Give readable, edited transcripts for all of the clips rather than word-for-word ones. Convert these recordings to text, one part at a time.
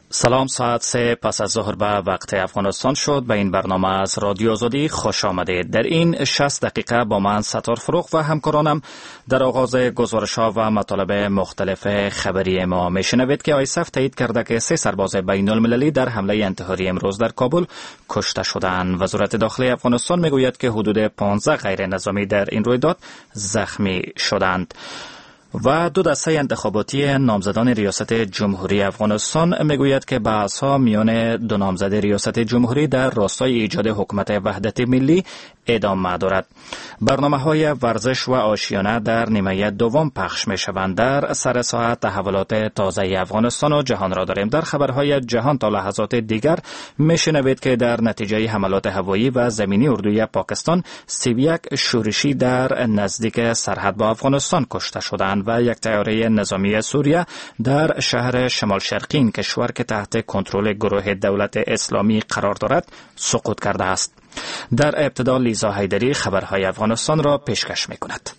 سلام، ساعت 3 پس از ظهر به وقت افغانستان شد. به این برنامه از رادیو آزادی خوش آمدید. در این 60 دقیقه با من ستار فروغ و همکارانم در آغاز گزارش‌ها و مطالب مختلف خبری ما میشنوید که آیسف تایید کرده که 3 سرباز بین المللی در حمله انتحاری امروز در کابل کشته شدند. وزارت داخلی افغانستان میگوید که حدود 15 غیر نظامی در این رویداد زخمی شدند. و دو دسته انتخاباتی نامزدان ریاست جمهوری افغانستان میگوید که بحث‌ها میان دو نامزد ریاست جمهوری در راستای ایجاد حکومت وحدت ملی ادامه دارد. برنامه‌های ورزش و آشیانه در نیمه دوم پخش می‌شوند. در سر ساعت تحولات تازه افغانستان و جهان را داریم. در خبرهای جهان تا لحظات دیگر میشنوید که در نتیجه حملات هوایی و زمینی اردوی پاکستان 31 شورشی در نزدیک سرحد با افغانستان کشته شدند و یک طیاره نظامی سوریه در شهر شمال شرقی این کشور که تحت کنترل گروه دولت اسلامی قرار دارد سقوط کرده است. در ابتدا لیزا حیدری خبرهای افغانستان را پیشکش می‌کند.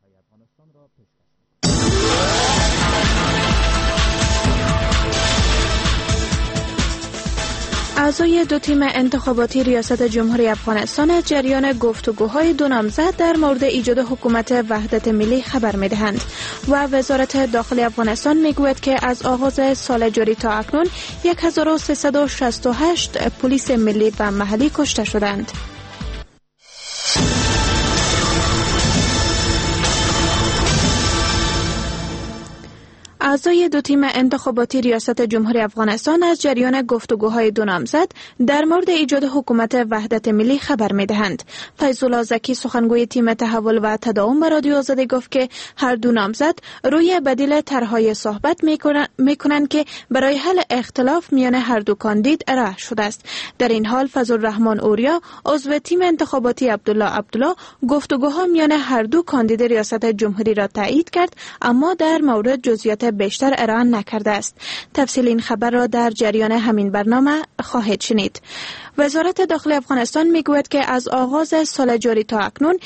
اعضای دو تیم انتخاباتی ریاست جمهوری افغانستان از جریان گفتگوهای دو نامزد در مورد ایجاد حکومت وحدت ملی خبر می‌دهند و وزارت داخلی افغانستان میگوید که از آغاز سال جاری تا اکنون 1368 پلیس ملی و محلی کشته شدند. اعضای دو تیم انتخاباتی ریاست جمهوری افغانستان از جریان گفتگوهای دو نامزد در مورد ایجاد حکومت وحدت ملی خبر می‌دهند. فیض‌الله زکی سخنگوی تیم تحول و تداوم به رادیو آزادی گفت که هر دو نامزد روی بدیل طرح‌های صحبت می‌کنند که برای حل اختلاف میان هر دو کاندید ارائه شده است. در این حال فضل‌الرحمن اوریا عضو تیم انتخاباتی عبدالله گفتگوها میان هر دو کاندید ریاست جمهوری را تایید کرد، اما در مورد جزئیات بیشتر ارائه نکرده است. تفصیل این خبر را در جریان همین برنامه خواهید شنید. وزارت داخلی افغانستان میگوید که از آغاز سال جاری تا اکنون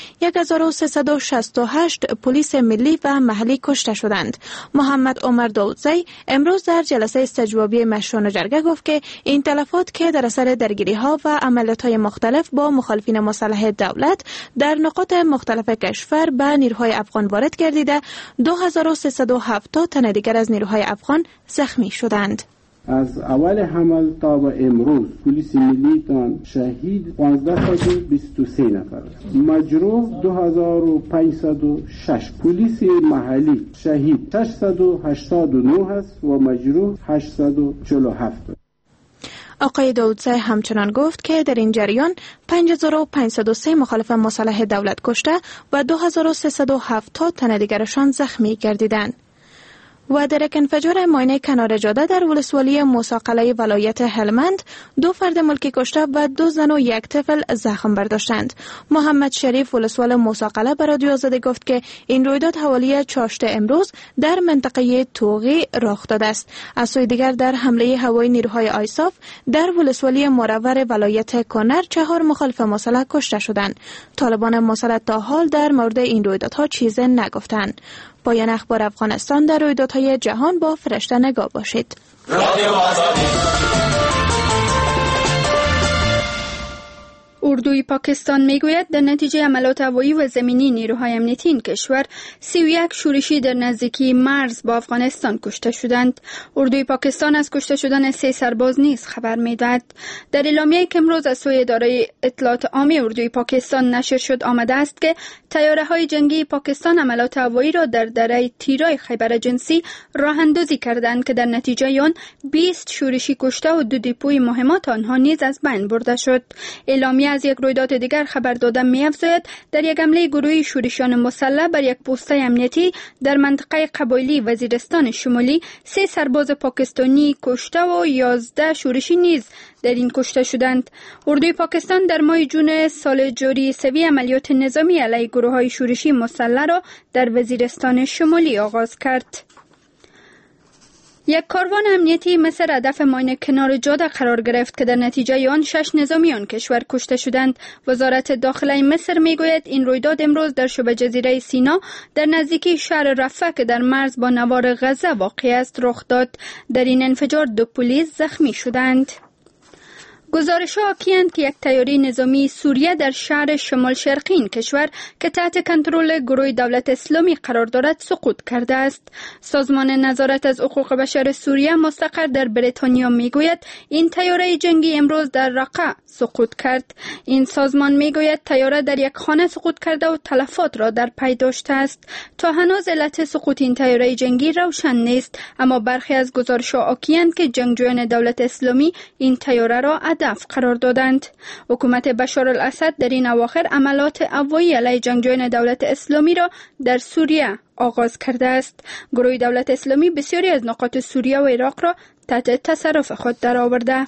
1368 پلیس ملی و محلی کشته شدند. محمد عمر داودزی امروز در جلسه استجوابی مشران جرگه گفت که این تلفات که در اثر درگیری‌ها و عملیات‌های مختلف با مخالفین مسلح دولت در نقاط مختلف کشور به نیروهای افغان وارد گردیده، 2370 تن دیگر از نیروهای افغان زخمی شدند. از اول حمل تا به امروز پلیس ملی تان شهید 1523 نفر، مجروح 2506، پلیس محلی شهید 689 است و مجروح 847. آقای داودزی همچنان گفت که در این جریان 5503 مخالف مسلح دولت کشته و 2370 تن دیگرشان زخمی گردیدند. و در یک انفجار ماینه کنار جاده در ولسوالی موسی ولایت هلمند 2 فرد ملکی کشته و 2 زن و 1 طفل زخم برداشتند. محمد شریف ولسوال موسی به رادیو آزادی گفت که این رویداد حوالی چاشت امروز در منطقه توغی رخ داده است. از سوی دیگر در حمله هوایی نیروهای آیساف در ولسوالی مورور ولایت کنر 4 مخالف مسلح کشته شدند. طالبان مسلح تا حال در مورد این رویدادها چیزی نگفتند. پایان اخبار افغانستان. در رویدادهای جهان با فرشته نگاه باشید. اردوی پاکستان میگوید در نتیجه عملیات هوایی و زمینی نیروهای امنیتی این کشور 31 شورشی در نزدیکی مرز با افغانستان کشته شدند. اردوی پاکستان از کشته شدن 3 سرباز نیز خبر میدهد. در اعلامیه‌ای که امروز از سوی اداره اطلاعات عامی اردوی پاکستان نشر شد آمده است که طیاره‌های جنگی پاکستان عملیات هوایی را در دره تیرای خیبر جنسی راه اندازی کردند که در نتیجه آن 20 شورشی کشته و 2 دپوی مهمات آنها نیز از بین برده شد. اعلامیه از یک رویداد دیگر خبر داده می‌افزاید در یک حمله گروهی شورشیان مسلح بر یک پست امنیتی در منطقه قبایلی وزیرستان شمالی 3 سرباز پاکستانی کشته و 11 شورشی نیز در این کشته شدند. اردوی پاکستان در ماه جون سال جاری سوی عملیات نظامی علیه گروه‌های شورشی مسلح را در وزیرستان شمالی آغاز کرد. یک کاروان امنیتی مصر هدف ماین کنار جاده قرار گرفت که در نتیجه آن 6 نظامیان کشور کشته شدند. وزارت داخله مصر میگوید این رویداد امروز در شبه جزیره سینا در نزدیکی شهر رفح که در مرز با نوار غزه واقع است رخ داد. در این انفجار 2 پلیس زخمی شدند. گزارش‌ها حاکی‌اند که یک طیاره نظامی سوریه در شهر شمال شرقی این کشور که تحت کنترل گروه دولت اسلامی قرار دارد سقوط کرده است. سازمان نظارت از حقوق بشر سوریه مستقر در بریتانیا میگوید این طیاره جنگی امروز در رقه سقوط کرد. این سازمان میگوید طیاره در یک خانه سقوط کرده و تلفات را در پی داشته است. تا هنوز علت سقوط این طیاره جنگی روشن نیست، اما برخی از گزارش‌ها حاکی‌اند که جنگجویان دولت اسلامی این طیاره را هدف قرار دادند. حکومت بشار الاسد در این اواخر عملات هوایی علیه جنگجویان دولت اسلامی را در سوریه آغاز کرده است. گروه دولت اسلامی بسیاری از نقاط سوریه و عراق را تحت تصرف خود درآورده.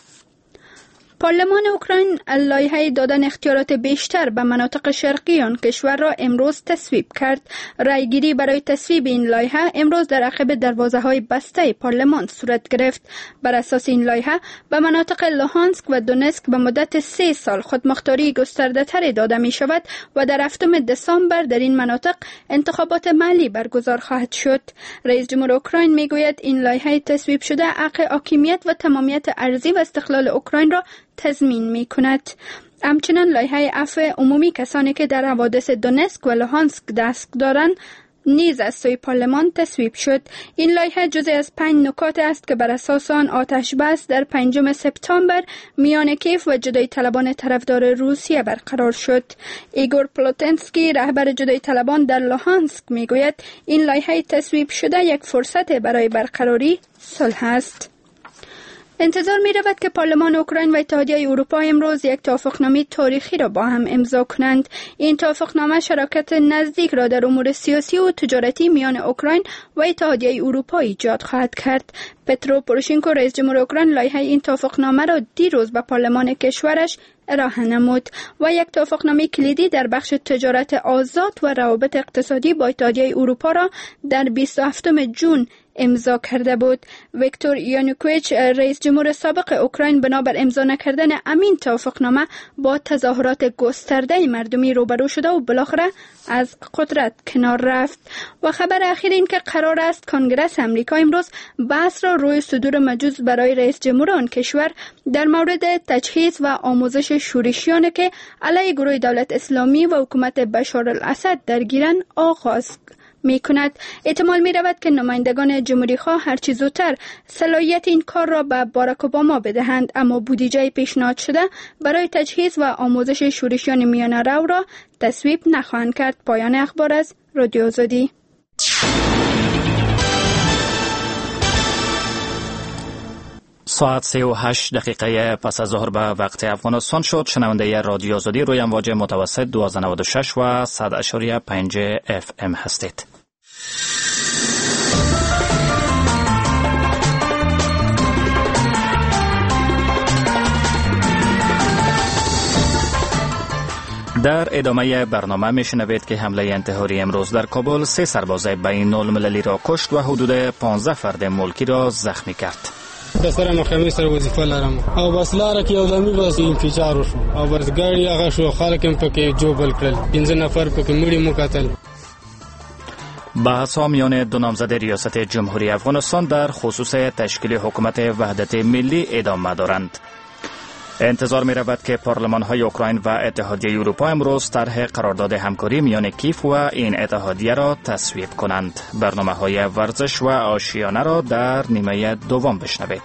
پارلمان اوکراین لایحه دادن اختیارات بیشتر به مناطق شرقی آن کشور را امروز تصویب کرد. رایگیری برای تصویب این لایحه امروز در عقب دروازه‌های بسته پارلمان صورت گرفت. بر اساس این لایحه به مناطق لوهانسک و دونسک به مدت 3 سال خودمختاری گسترده‌تری داده می شود و در 7 دسامبر در این مناطق انتخابات محلی برگزار خواهد شد. رئیس جمهور اوکراین می گوید این لایحه تصویب شده حق حاکمیت و تمامیت ارضی و استقلال اوکراین را تضمین می کند. همچنان لایحه عفو عمومی کسانی که در حوادث دونسک و لوهانسک دست دارند نیز از سوی پارلمان تصویب شد. این لایحه جزء از 5 نکات است که بر اساس آن آتش بس در 5 سپتامبر میان کیف و جدایی طلبان طرفدار روسیه برقرار شد. ایگور پلوتنسکی رهبر جدایی طلبان در لوهانسک میگوید این لایحه تصویب شده یک فرصت برای برقراری صلح است. انتظار می رود که پارلمان اوکراین و اتحادیه اروپا امروز یک توافقنامه تاریخی را با هم امضا کنند. این توافقنامه شراکت نزدیک را در امور سیاسی و تجارتی میان اوکراین و اتحادیه اروپا ایجاد خواهد کرد. پترو پوروشنکو رئیس جمهور اوکراین لایحه این توافقنامه را دیروز به پارلمان کشورش ارائه نمود و یک توافقنامه کلیدی در بخش تجارت آزاد و روابط اقتصادی با اتحادیه اروپا را در 27 جون امضا کرده بود. ویکتور یانوکوویچ رئیس جمهور سابق اوکراین بنابر امضا نکردن امین توافقنامه با تظاهرات گسترده مردمی روبرو شده و بالاخره از قدرت کنار رفت. و خبر اخیر این که قرار است کنگره امریکا امروز بحث را روی صدور مجوز برای رئیس جمهور آن کشور در مورد تجهیز و آموزش شورشیان که علیه گروه دولت اسلامی و حکومت بشار الاسد درگیرند آغاز می کند. احتمال می رود که نمایندگان جمهوری خواه هرچی زودتر صلاحیت این کار را به باراک اوباما بدهند، اما بودجه پیشنهاد شده برای تجهیز و آموزش شورشیان میانه رو را تصویب نخواهند کرد. پایان اخبار از رادیو آزادی. ساعت 38 دقیقه پس از ظهر به وقت افغانستان شد. شنونده رادیو آزادی روی امواج متوسط 1296 و 100.5 FM هستید. در ادامه برنامه میشنوید که حمله انتحاری امروز در کابل 3 سرباز بین المللی را کشت و حدود 15 فرد ملکی را زخمی کرد. دسر محکمه سره وظیفه لرم او بس لاره کې یو دمي بس انفجار وشو او بس ګاډي هغه شو خلک هم پکې جوبل کړل 15 نفر پکې مړي مو قتل. بحث ها میان دو نامزد ریاست جمهوری افغانستان در خصوص تشکیل حکومت وحدت ملی ادامه دارند. انتظار می رود که پارلمان های اوکراین و اتحادیه اروپا امروز طرح قرارداد همکاری میان کیف و این اتحادیه را تصویب کنند. برنامه های ورزش و آشیانه را در نیمه دوم بشنوید.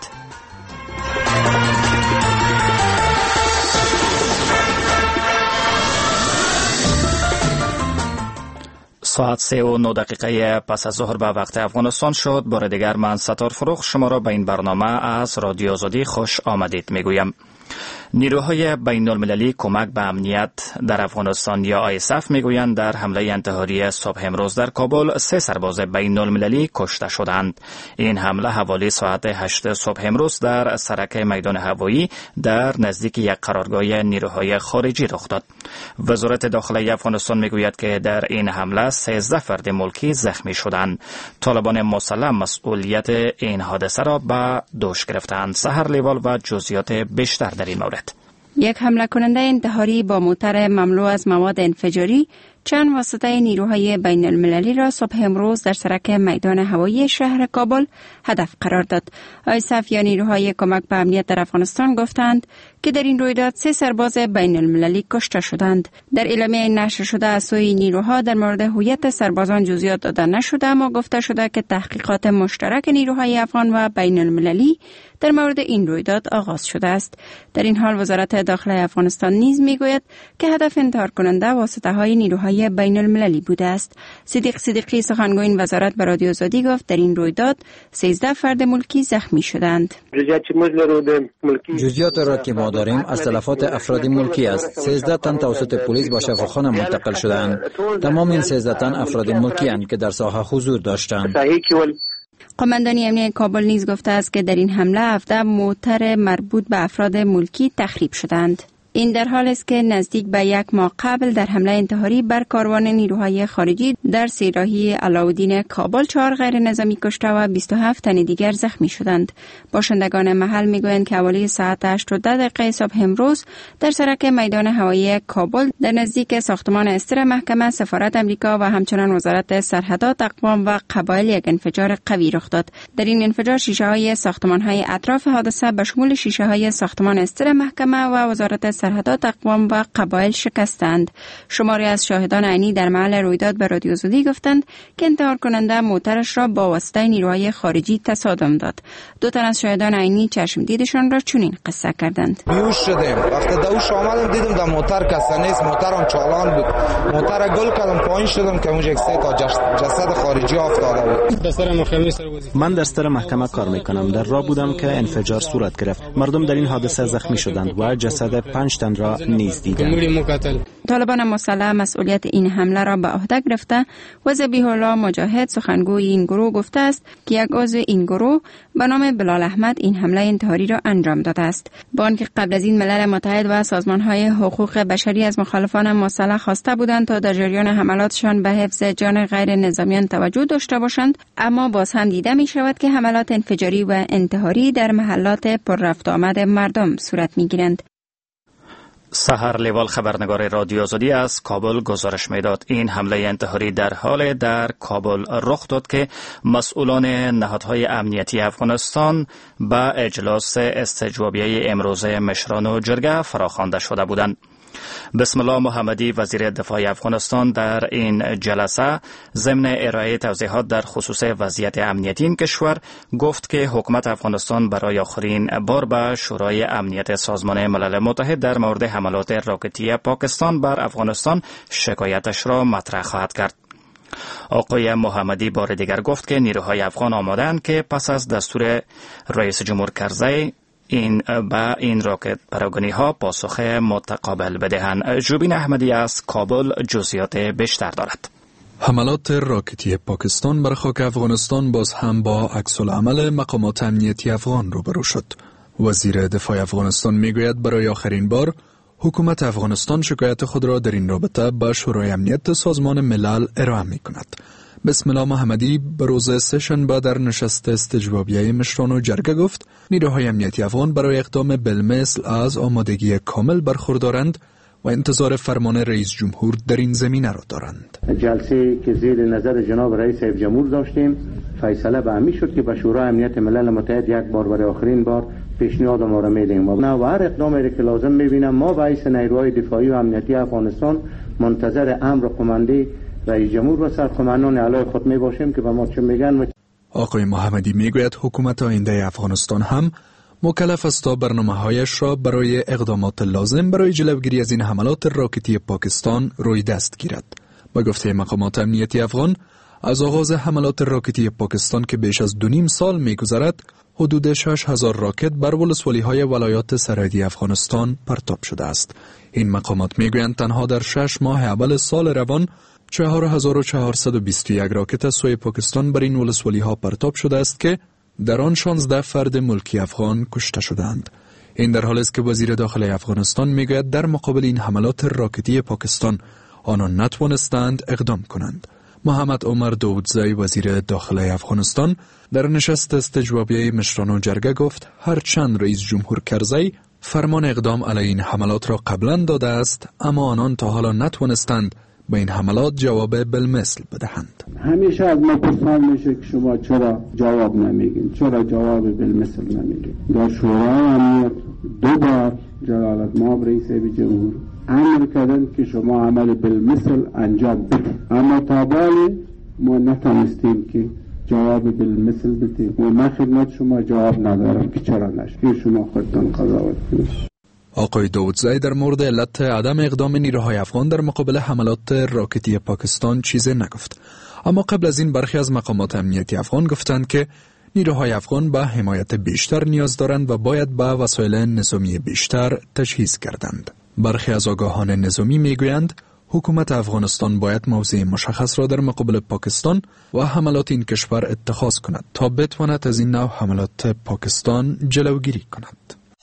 ساعت 3:09 دقیقه پس از ظهر به وقت افغانستان شد. بار دیگر من ستار فروغ شما را به این برنامه از رادیو آزادی خوش آمدید میگویم. نیروهای بین المللی کمک به امنیت در افغانستان یا ISAF میگویند در حمله انتحاری صبح امروز در کابل 3 سرباز بین المللی کشته شدند. این حمله حوالی ساعت 8 صبح امروز در سرک میدان هوایی در نزدیک یک قرارگاه نیروهای خارجی رخ داد. وزارت داخلی افغانستان میگوید که در این حمله 13 فرد ملکی زخمی شدند. طالبان مسلح مسئولیت این حادثه را به دوش گرفتند. سحر لیوال و جزئیات بیشتر در این مورد. یک حمله کننده انتحاری با موتر مملو از مواد انفجاری چند واسطه نیروهای بین المللی را صبح امروز در سرک میدان هوایی شهر کابل هدف قرار داد. ISAF یا نیروهای کمک به امنیت در افغانستان گفتند که در این رویداد 3 سرباز بین المللی کشته شدند. در اعلامیه نشر شده از سوی نیروها در مورد هویت سربازان جزئیات داده نشده، اما گفته شده که تحقیقات مشترک نیروهای افغان و بین المللی در مورد این رویداد آغاز شده است. در این حال وزارت داخلی افغانستان نیز میگوید که هدف انتحار کننده واسطه های نیروهای بین المللی بوده است. صدیق صدیقی سخنگوی این وزارت به رادیو آزادی گفت در این رویداد 13 فرد ملکی زخمی شدند. جزئیات را که ما داریم از تلفات افراد ملکی است. 13 تن توسط پلیس به شفاخانه منتقل شدند. تمام این 13 تن افراد ملکی اند که در ساحه حضور داشتند. قماندانی امنیت کابل نیز گفته است که در این حمله 17 موتر مربوط به افراد ملکی تخریب شدند. این در حال است که نزدیک به 1 ماه قبل در حمله انتحاری بر کاروان نیروهای خارجی در سیراهی علاءالدین کابل 4 غیر نظامی کشته و 27 تن دیگر زخمی شدند. باشندگان محل میگویند که حوالی ساعت 8:10 صبح امروز در سرک میدان هوایی کابل در نزدیک ساختمان استر محکمه سفارت امریکا و همچنان وزارت سرحدات، اقوام و قبایل یک انفجار قوی رخ داد. در این انفجار شیشه های ساختمان های اطراف حادثه به شمول شیشه های ساختمان استر محکمه و وزارت سرحدات، اقوام و قبایل شکستند. شماری از شاهدان عینی در محل رویداد به رادیو آزادی گفتند که انتحار کننده موترش را با واسطه نیروهای خارجی تصادم داد. 2 تن از شاهدان عینی چشم دیدشان را چنین قصه کردند. بیهوش شدیم. وقتی دوش آمدم دیدم در موتر کسی نیست، موترم چالان بود. موتر گل کردم پایین شدم که اونجا 3 تا جسد خارجی افتاده بود. من در استر محکمه کار میکنم. در راه بودم که انفجار صورت گرفت. مردم در این حادثه زخمی شدند و جسد 5 تن را نیز دیدند. طالبان مسلح مسئولیت این حمله را به عهده گرفته و ذبیح الله مجاهد سخنگوی این گروه گفته است که یک عضو این گروه به نام بلال احمد این حمله انتحاری را انجام داده است. با آنکه قبل از این ملل متحد و سازمان‌های حقوق بشری از مخالفان مسلح خواسته بودند تا در جریان حملاتشان به حفظ جان غیر نظامیان توجه داشته باشند، اما باز هم دیده می شود که حملات انفجاری و انتحاری در محلات پر رفت آمد مردم صورت می گیرند. سحر لیوال خبرنگار رادیو آزادی از کابل گزارش میداد. این حمله انتحاری در حال در کابل رخ داد که مسئولان نهادهای امنیتی افغانستان به اجلاس استجوابیه امروزه مشران و جرگه فراخوانده شده بودند. بسم الله محمدی وزیر دفاع افغانستان در این جلسه ضمن ارائه توضیحات در خصوص وضعیت امنیتی این کشور گفت که حکومت افغانستان برای آخرین بار به شورای امنیت سازمان ملل متحد در مورد حملات راکتی پاکستان بر افغانستان شکایتش را مطرح خواهد کرد. آقای محمدی بار دیگر گفت که نیروهای افغان آماده‌اند که پس از دستور رئیس جمهور کرزی این راکت پراگانی ها پاسخ متقابل بدهند. جوبین احمدی از کابل جزئیات بیشتر دارد. حملات راکتی پاکستان بر خاک افغانستان باز هم با عکس العمل مقامات امنیتی افغان روبرو شد. وزیر دفاع افغانستان میگوید برای آخرین بار حکومت افغانستان شکایت خود را در این رابطه به شورای امنیت سازمان ملل ارائه می کند. بسم الله محمدی به روز سه‌شنبه در نشست استجوابیه مشران و جرگه گفت نیروهای امنیتی افغان برای اقدام بالمثل از آمادگی کامل برخوردارند و انتظار فرمان رئیس جمهور در این زمینه را دارند. جلسه که زیر نظر جناب رئیس جمهور داشتیم فیصله به همین شد که به شورای امنیت ملل متحد یک بار برای آخرین بار پیشنهاد ما را میدیم و هر اقدامی که لازم میبینم ما به حیث نیروهای دفاعی و امنیتی افغانستان منتظر امر قماندی رئیس جمهور و سرقمندان اعلی خود می باشیم که به ما چه میگن. آقای محمدی میگوید حکومت آینده افغانستان هم مکلف است تا برنامه‌هایش را برای اقدامات لازم برای جلوگیری از این حملات راکتی پاکستان روی دست گیرد. با گفته مقامات امنیتی افغان از آغاز حملات راکتی پاکستان که بیش از 2.5 سال میگذرد، حدود 6,000 راکت بر ولسوالی‌های ولایات سرحدی افغانستان پرتاب شده است. این مقامات میگویند تنها در 6 ماه اول سال روان 4,421 راکت از سوی پاکستان بر این ولسوالی‌ها پرتاب شده است که در آن 16 فرد ملکی افغان کشته شدند. این در حالی است که وزیر داخلی افغانستان میگوید در مقابل این حملات راکتی پاکستان آنان نتوانستند اقدام کنند. محمد عمر داودزی وزیر داخلی افغانستان در نشست استجوابیه مشران جرگه گفت هرچند رئیس جمهور کرزی فرمان اقدام علیه این حملات را قبلا داده است، اما آنان تا حالا نتوانستند به این حملات جواب بالمثل بدهند. همیشه از ما پرسان میشه که شما چرا جواب نمیگین، چرا جواب بالمثل نمیگین. در شورای امنیت 2 بار جلالت مآب رئیس جمهور امر کردن که شما عمل بالمثل انجام بدید، اما تا بالی ما نتونستیم که جواب بالمثل بدیم و من خدمت شما جواب ندارم که چرا نشد. شما خودتان قضاوت کنید. آقای داودزی در مورد علت عدم اقدام نیروهای افغان در مقابل حملات راکتی پاکستان چیزی نگفت، اما قبل از این برخی از مقامات امنیتی افغان گفتند که نیروهای افغان به حمایت بیشتر نیاز دارند و باید به وسایل نظامی بیشتر تجهیز کردند. برخی از آگاهان نظامی میگویند حکومت افغانستان باید موضع مشخص را در مقابل پاکستان و حملات این کشور اتخاذ کند تا بتواند از این نوع حملات پاکستان جلوگیری کند.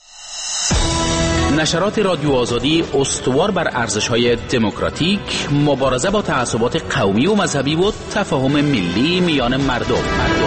نشرات رادیو آزادی استوار بر ارزش‌های دموکراتیک، مبارزه با تعصبات قومی و مذهبی و تفاهم ملی میان مردم.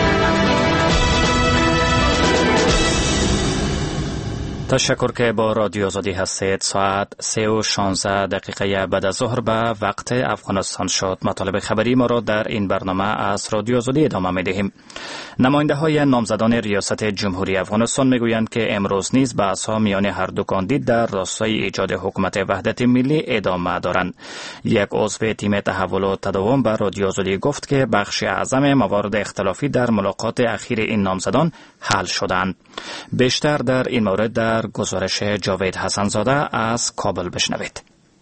تشکر که با رادیو آزادی هستید. ساعت 3:16 بعد از ظهر به وقت افغانستان شد. مطالب خبری ما را در این برنامه از رادیو آزادی ادامه می‌دهیم. نماینده های نامزدان ریاست جمهوری افغانستان میگویند که امروز نیز بحث‌ها میان هر دو کاندید در راستای ایجاد حکومت وحدت ملی ادامه دارند. یک عضو تیم تحول و تداوم به رادیو آزادی گفت که بخش اعظم موارد اختلافی در ملاقات اخیر این نامزدان حل شدند. بیشتر در این مورد در گزارش جاوید حسنزاده از کابل بشنوید.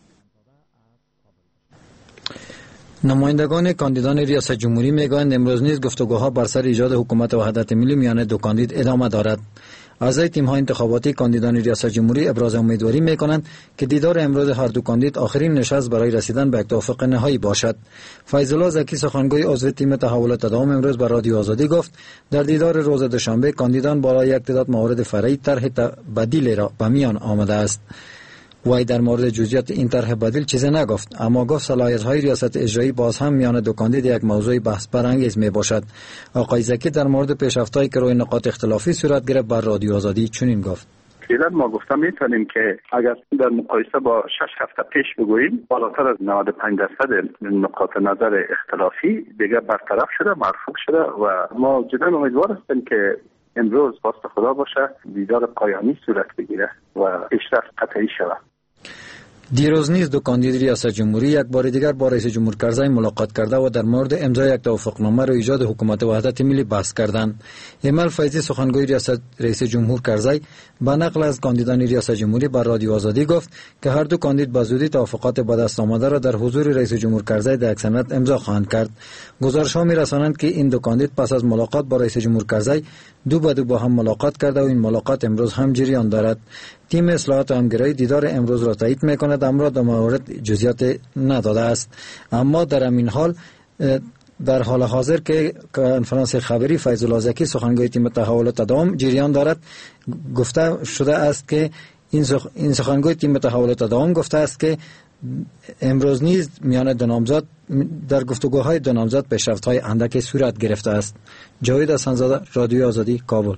نمایندگان کاندیدان ریاست جمهوری میگویند امروز نیز گفتگوها بر سر ایجاد حکومت وحدت ملی میان دو کاندید ادامه دارد. اعضای تیم‌های انتخاباتی کاندیدان ریاست جمهوری ابراز امیدواری می‌کنند که دیدار امروز هر دو کاندید آخرین نشست برای رسیدن به یک توافق نهایی باشد. فیض‌الله زکی سخنگوی عضو تیم تحول و تداوم امروز به رادیو آزادی گفت در دیدار روز دوشنبه کاندیدان بالای یک تعداد موارد فرعی طرح بدیل را به میان آمده است. وی در مورد جزئیات این طرح بدیل چیزی نگفت، اما گفت صلاحیت‌های ریاست اجرایی باز هم میان دو کاندید یک موضوع بحث برانگیز میباشد. آقای زکی در مورد پیشرفت‌هایی که روی نقاط اختلافی صورت گرفت بر رادیو آزادی چنین گفت: فعلا ما گفتم میتونیم که اگر در مقایسه با 6 هفته پیش بگوییم بالاتر از 95% نقاط نظر اختلافی دیگه برطرف شده، مرفوع شده و ما جدا امیدوار هستیم که امروز خواست خدا باشه دیدار پایانی صورت بگیره و پیشرفت قطعی شود. دیروز نیز دو کاندید ریاست جمهوری یک بار دیگر با رئیس جمهور کرزی ملاقات کرده و در مورد امضای یک توافقنامه را ایجاد حکومت وحدت ملی بحث کردند. ایمل فیضی سخنگوی رئیس جمهور کرزی با نقل از کاندیدان ریاست جمهوری بر رادیو آزادی گفت که هر دو کاندید به زودی توافقات به دست آمده را در حضور رئیس جمهور کرزی در یک سند امضا خواهند کرد. گزارش‌ها می‌رسانند که این دو کاندید پس از ملاقات با رئیس جمهور کرزی دو به دو با هم ملاقات کرده و این ملاقات امروز هم جریان دارد. تیم اصلاحات و همگرایی دیدار امروز را تایید می‌کند، اما در مورد جزئیات نداده است. اما در این حال در حال حاضر که کنفرانس خبری فیض‌الله زکی سخنگوی تیم تحول و تداوم جریان دارد، گفته شده است که این سخنگوی تیم تحول و تداوم گفته است که امروز نیز میان دو نامزد در گفتگوهای دو نامزد پیشرفت‌های اندکی صورت گرفته است. جاوید حسنزاده، رادیو آزادی، کابل.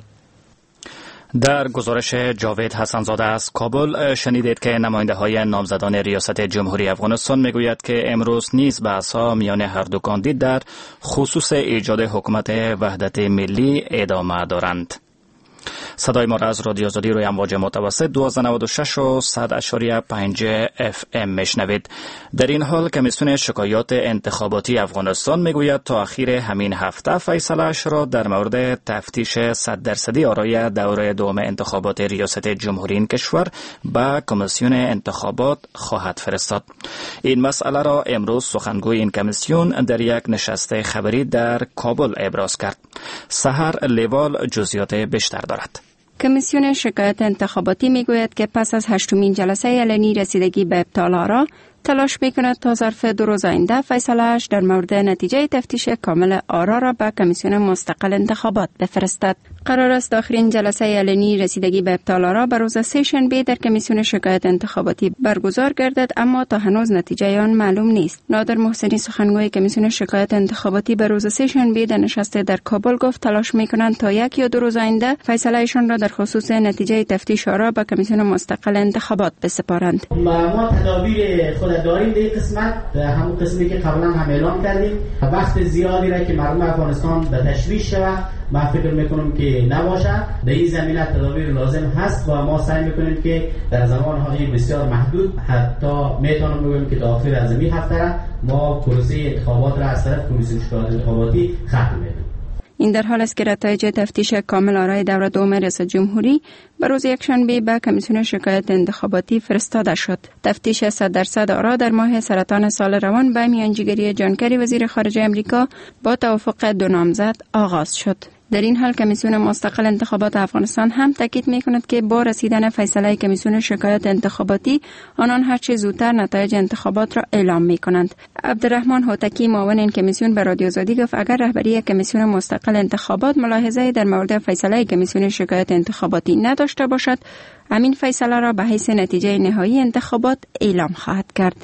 در گزارش جاوید حسنزاده از کابل شنیدید که نماینده های نامزدان ریاست جمهوری افغانستان میگوید که امروز نیز بحث‌ها میان هر دو کاندید در خصوص ایجاد حکومت وحدت ملی ادامه دارند. صدای ما را از رادیو آزادی روی امواج متوسط 1296 و 100.5 FM میشنوید. در این حال کمیسیون شکایات انتخاباتی افغانستان میگوید تا اخیر همین هفته فیصله‌اش را در مورد تفتیش 100% آرای دوره دوم انتخابات ریاست جمهوری این کشور به کمیسیون انتخابات خواهد فرستاد. این مسئله را امروز سخنگوی این کمیسیون در یک نشست خبری در کابل ابراز کرد. سحر لیوال جزئیات بیشتر دارد. کمیسیون شکایت انتخاباتی میگوید که پس از 8مین جلسه علنی رسیدگی به ابطال آرا تلاش میکند تا ظرف 2 روز آینده فیصله‌اش در مورد نتیجه تفتیش کامل آرا را به کمیسیون مستقل انتخابات بفرستد. قرار است آخرین جلسه علنی رسیدگی به ابطال آرا به روز سه‌شنبه در کمیسیون شکایت انتخاباتی برگزار گردد، اما تا هنوز نتیجه آن معلوم نیست. نادر محسنی سخنگوی کمیسیون شکایت انتخاباتی به روز سه‌شنبه در نشست در کابل گفت تلاش میکنند تا 1 یا 2 روز آینده فیصله‌شان را در خصوص نتیجه تفتیش آرا به کمیسیون مستقل انتخابات بسپارند. ما تدابیر خود داریم در قسمت، همون قسمی که قبلا هم اعلام کردیم. وقت زیادی را که مردم افغانستان به تشویش شود من فکر میکنم که نباشه. در این زمینه تدابیر لازم هست و ما سعی میکنیم که در زمانهای بسیار محدود، حتی میتونم بگم که تا آخر از این هفته ما پروسه انتخابات را از طرف کمیسیون شکایات انتخاباتی ختم میکنیم. این در حال است که نتایج تفتیش کامل آرای دوره دوم ریاست جمهوری به روز یکشنبه به کمیسیون شکایت انتخاباتی فرستاده شد. تفتیش 100% آرا در ماه سرطان سال روان به میانجیگری جان کری وزیر خارجه امریکا با توافق 2 نامزد آغاز شد. در این حال کمیسیون مستقل انتخابات افغانستان هم تاکید می‌کند که با رسیدن فیصله کمیسیون شکایت انتخاباتی آنان هر چه زودتر نتایج انتخابات را اعلام می‌کنند. عبدالرحمن هوتکی معاون این کمیسیون به رادیو آزادی گفت اگر رهبری کمیسیون مستقل انتخابات ملاحظه‌ای در مورد فیصله کمیسیون شکایت انتخاباتی نداشته باشد، همین فیصله را به حیث نتیجه نهایی انتخابات اعلام خواهد کرد.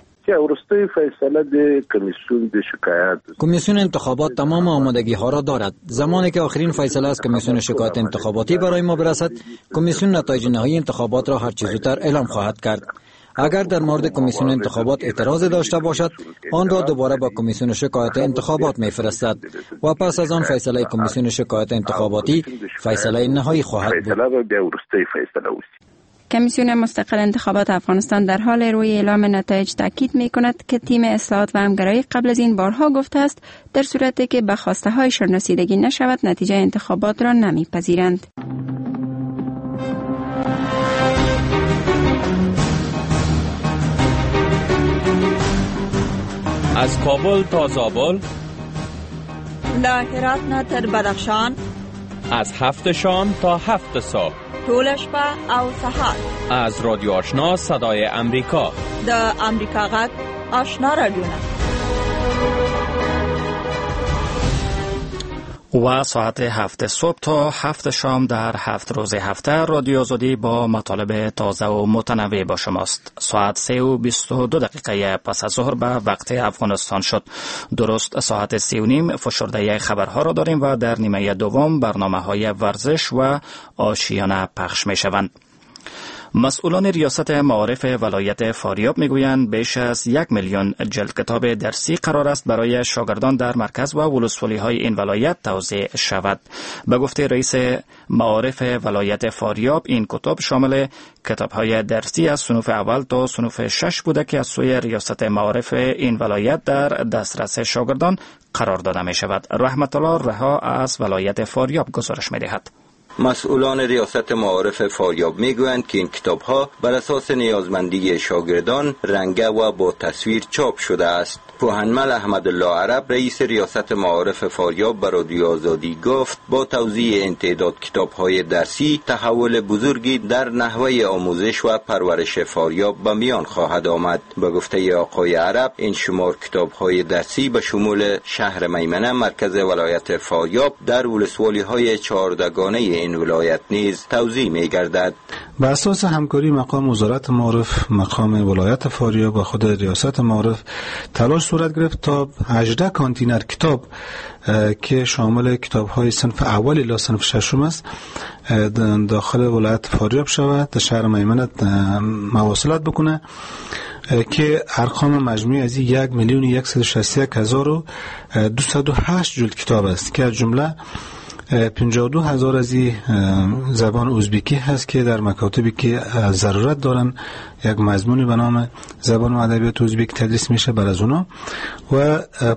کمیسیون انتخابات تمام آمادگی ها را دارد. زمانی که آخرین فیصله از کمیسیون شکایت انتخاباتی برای ما برسد، کمیسیون نتایج نهایی انتخابات را هر چه زودتر اعلام خواهد کرد. اگر در مورد کمیسیون انتخابات اعتراض داشته باشد، آن را دوباره با کمیسیون شکایت انتخابات می‌فرستد و پس از آن فیصله کمیسیون شکایت انتخاباتی فیصله نهایی خواهد بود. کمیسیون مستقل انتخابات افغانستان در حال روی اعلام نتایج تاکید می‌کند که تیم اصلاحات و همکاری قبل از این بارها گفته است در صورتی که به خواسته‌هایشان رسیدگی نشود نتیجه انتخابات را نمی‌پذیرند. از کابل تا زابل، له هرات نه تر بدخشان، از 7 شام تا 7 صبح، ټول شپه او سهار، از رادیو آشنا صدای امریکا، د امریکا غږ آشنا رادیو. و ساعت 7 صبح تا 7 شام در 7 روز هفته رادیو آزادی با مطالب تازه و متنوع با شماست. ساعت 3:22 پس از ظهر به وقت افغانستان شد. درست ساعت 3:30 فشرده خبرها را داریم و در نیمه دوم برنامه‌های ورزش و آشیانه پخش می شوند. مسئولان ریاست معارف ولایت فاریاب میگویند بیش از 1 میلیون جلد کتاب درسی قرار است برای شاگردان در مرکز و ولسوالی‌های این ولایت توزیع شود. به گفته رئیس معارف ولایت فاریاب این کتاب شامل کتاب‌های درسی از صنف اول تا صنف 6 بوده که از سوی ریاست معارف این ولایت در دسترس شاگردان قرار داده می شود. رحمت الله رها از ولایت فاریاب گزارش می دهد. مسئولان ریاست معارف فاریاب میگویند که این کتاب‌ها بر اساس نیازمندی شاگردان رنگه و با تصویر چاپ شده است. پوهنمل احمدالله عرب رئیس ریاست معارف فاریاب به رادیو آزادی گفت با توزیع این تعداد کتاب‌های درسی تحول بزرگی در نحوه آموزش و پرورش فاریاب به میان خواهد آمد. به گفته آقای عرب این شمار کتاب‌های درسی به شمول شهر میمنه مرکز ولایت فاریاب در ولسوالی‌های 14 گانه این ولایت نیز توزیع می‌گردد. بر اساس همکاری مقام وزارت معارف، مقام ولایت فاریاب و خود ریاست معارف تلاش صورت گرفت تا 18 کانتینر کتاب که شامل کتاب‌های صنف اول الی صنف ششم است داخل ولایت فاریاب شود، در شهر میمنه مواصلت بکنه که ارقام مجموعی از 1,161,208 جلد کتاب است که از جمله 52,000 از زبان ازبکی هست که در مکاتبی که ضرورت دارن یک مضمونی به نام زبان و ادبیات ازبک تدریس میشه بر از اونا و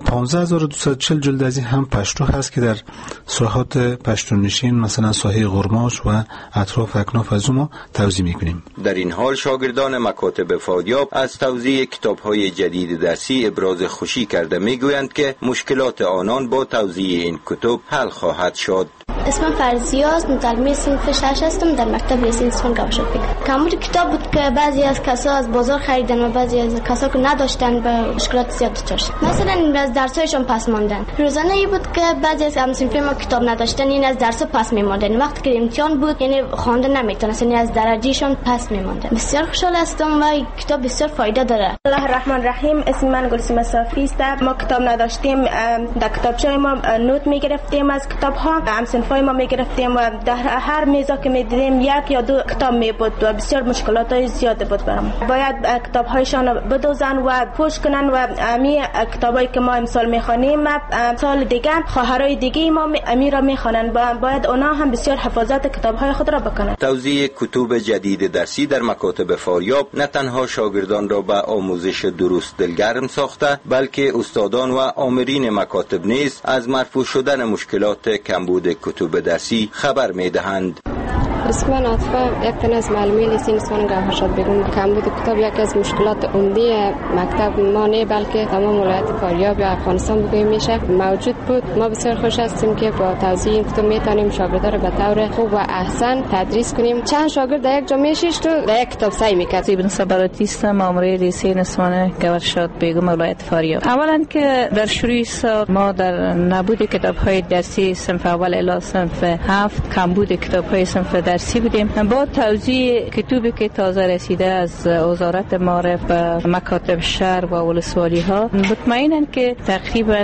15240 جلد از این هم پشتو هست که در ساحات پشتونشین مثلا ساحه غرماش و اطراف اکناف از اونها توزیع میکنیم. در این حال شاگردان مکاتب فاریاب از توزیع کتاب‌های جدید درسی ابراز خوشی کرده میگویند که مشکلات آنان با توزیع این کتب حل خواهد شد. اسمم فرزیاست، متعلم صنف 6 هستم در مکتب لیسانس گاوشپیک. کمبود کتاب بود که بعضی از کسا از بازار خریدن و بعضی از کسا که نداشتن به مشکلات زیاد دچار شدن. مثلا از درسایشون پس ماندن. روزانه ای بود که بعضی از همسنفی ما کتاب نداشتن، این از درس پس میموندن. وقتی که امتحان بود یعنی خواندن نمیتونستن، از درجهشون پس میموندن. بسیار خوشحال هستم و کتاب بسیار فایده داره. الله الرحمن الرحیم. اسم من گلسیم صافی است. ما کتاب نداشتیم، در کتابچه ما نوت میگرفتیم از کتاب ها. همسنفای ما میگرفتیم و در هر میزا که میدیدیم یک یا دو کتاب میبود و بسیار مشکلات زیاد بود برام. باید کتاب هایشان بدوزن و پوش کنن و امی کتابایی که ما امسال میخوانیم سال دیگه خواهرای دیگه ما امی را میخوانن، باید اونا هم بسیار حفاظت کتاب های خود را بکنن. توزیع کتب جدید درسی در مکاتب فاریاب نه تنها شاگردان را به آموزش درست دلگرم ساخته، بلکه استادان و آمرین مکاتب نیز از مرفوع شدن مشکلات کمبود کتب درسی خبر میدهند. اسم من عاطفه، یک تن از معلمی لیسانس گاوشاد بگم. کمبود کتاب یکی از مشکلات عمده مکتب ما نه بلکه تمام ولایت فاریاب یا افغانستان بگوییم میشه موجود بود. ما بسیار خوش هستیم که با توزیع این کتاب میتونیم شاگردان را به طور خوب و احسن تدریس کنیم. چند شاگرد در یک جا میشیش تو در یک کتاب سعی میکرد. ابن سبراتی هستم، مامور لیسانس گاوشاد بگم ولایت فاریاب. اولا که در شروع سال ما در نبود کتاب‌های درسی صنف اول الی صنف 7 کمبود کتاب‌های صنف درسی بودیم. با توزیع کتابی که تازه رسیده از وزارت معارف به مکاتب شهر و ولسوالی ها مطمئنم که تقریبا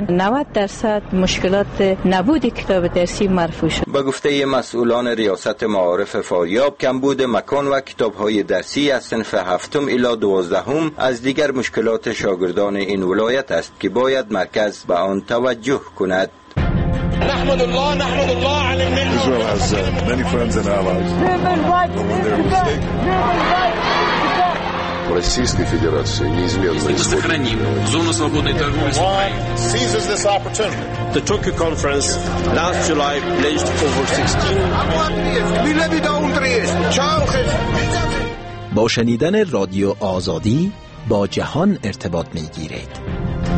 90% مشکلات نبود کتاب درسی مرفوع شد. به گفته مسئولان ریاست معارف فاریاب کمبود مکان و کتاب‌های درسی از صنف 7 الی 12 از دیگر مشکلات شاگردان این ولایت است که باید مرکز به آن توجه کند. نحمد الله على المنة. Israel has many friends and allies. But when they're mistaken. Российской Федерации неизменно сохраним зону свободной торговли. Seizes this opportunity. The Tokyo conference last July pledged over 16. با شنیدن رادیو آزادی با جهان ارتباط می‌گیرید.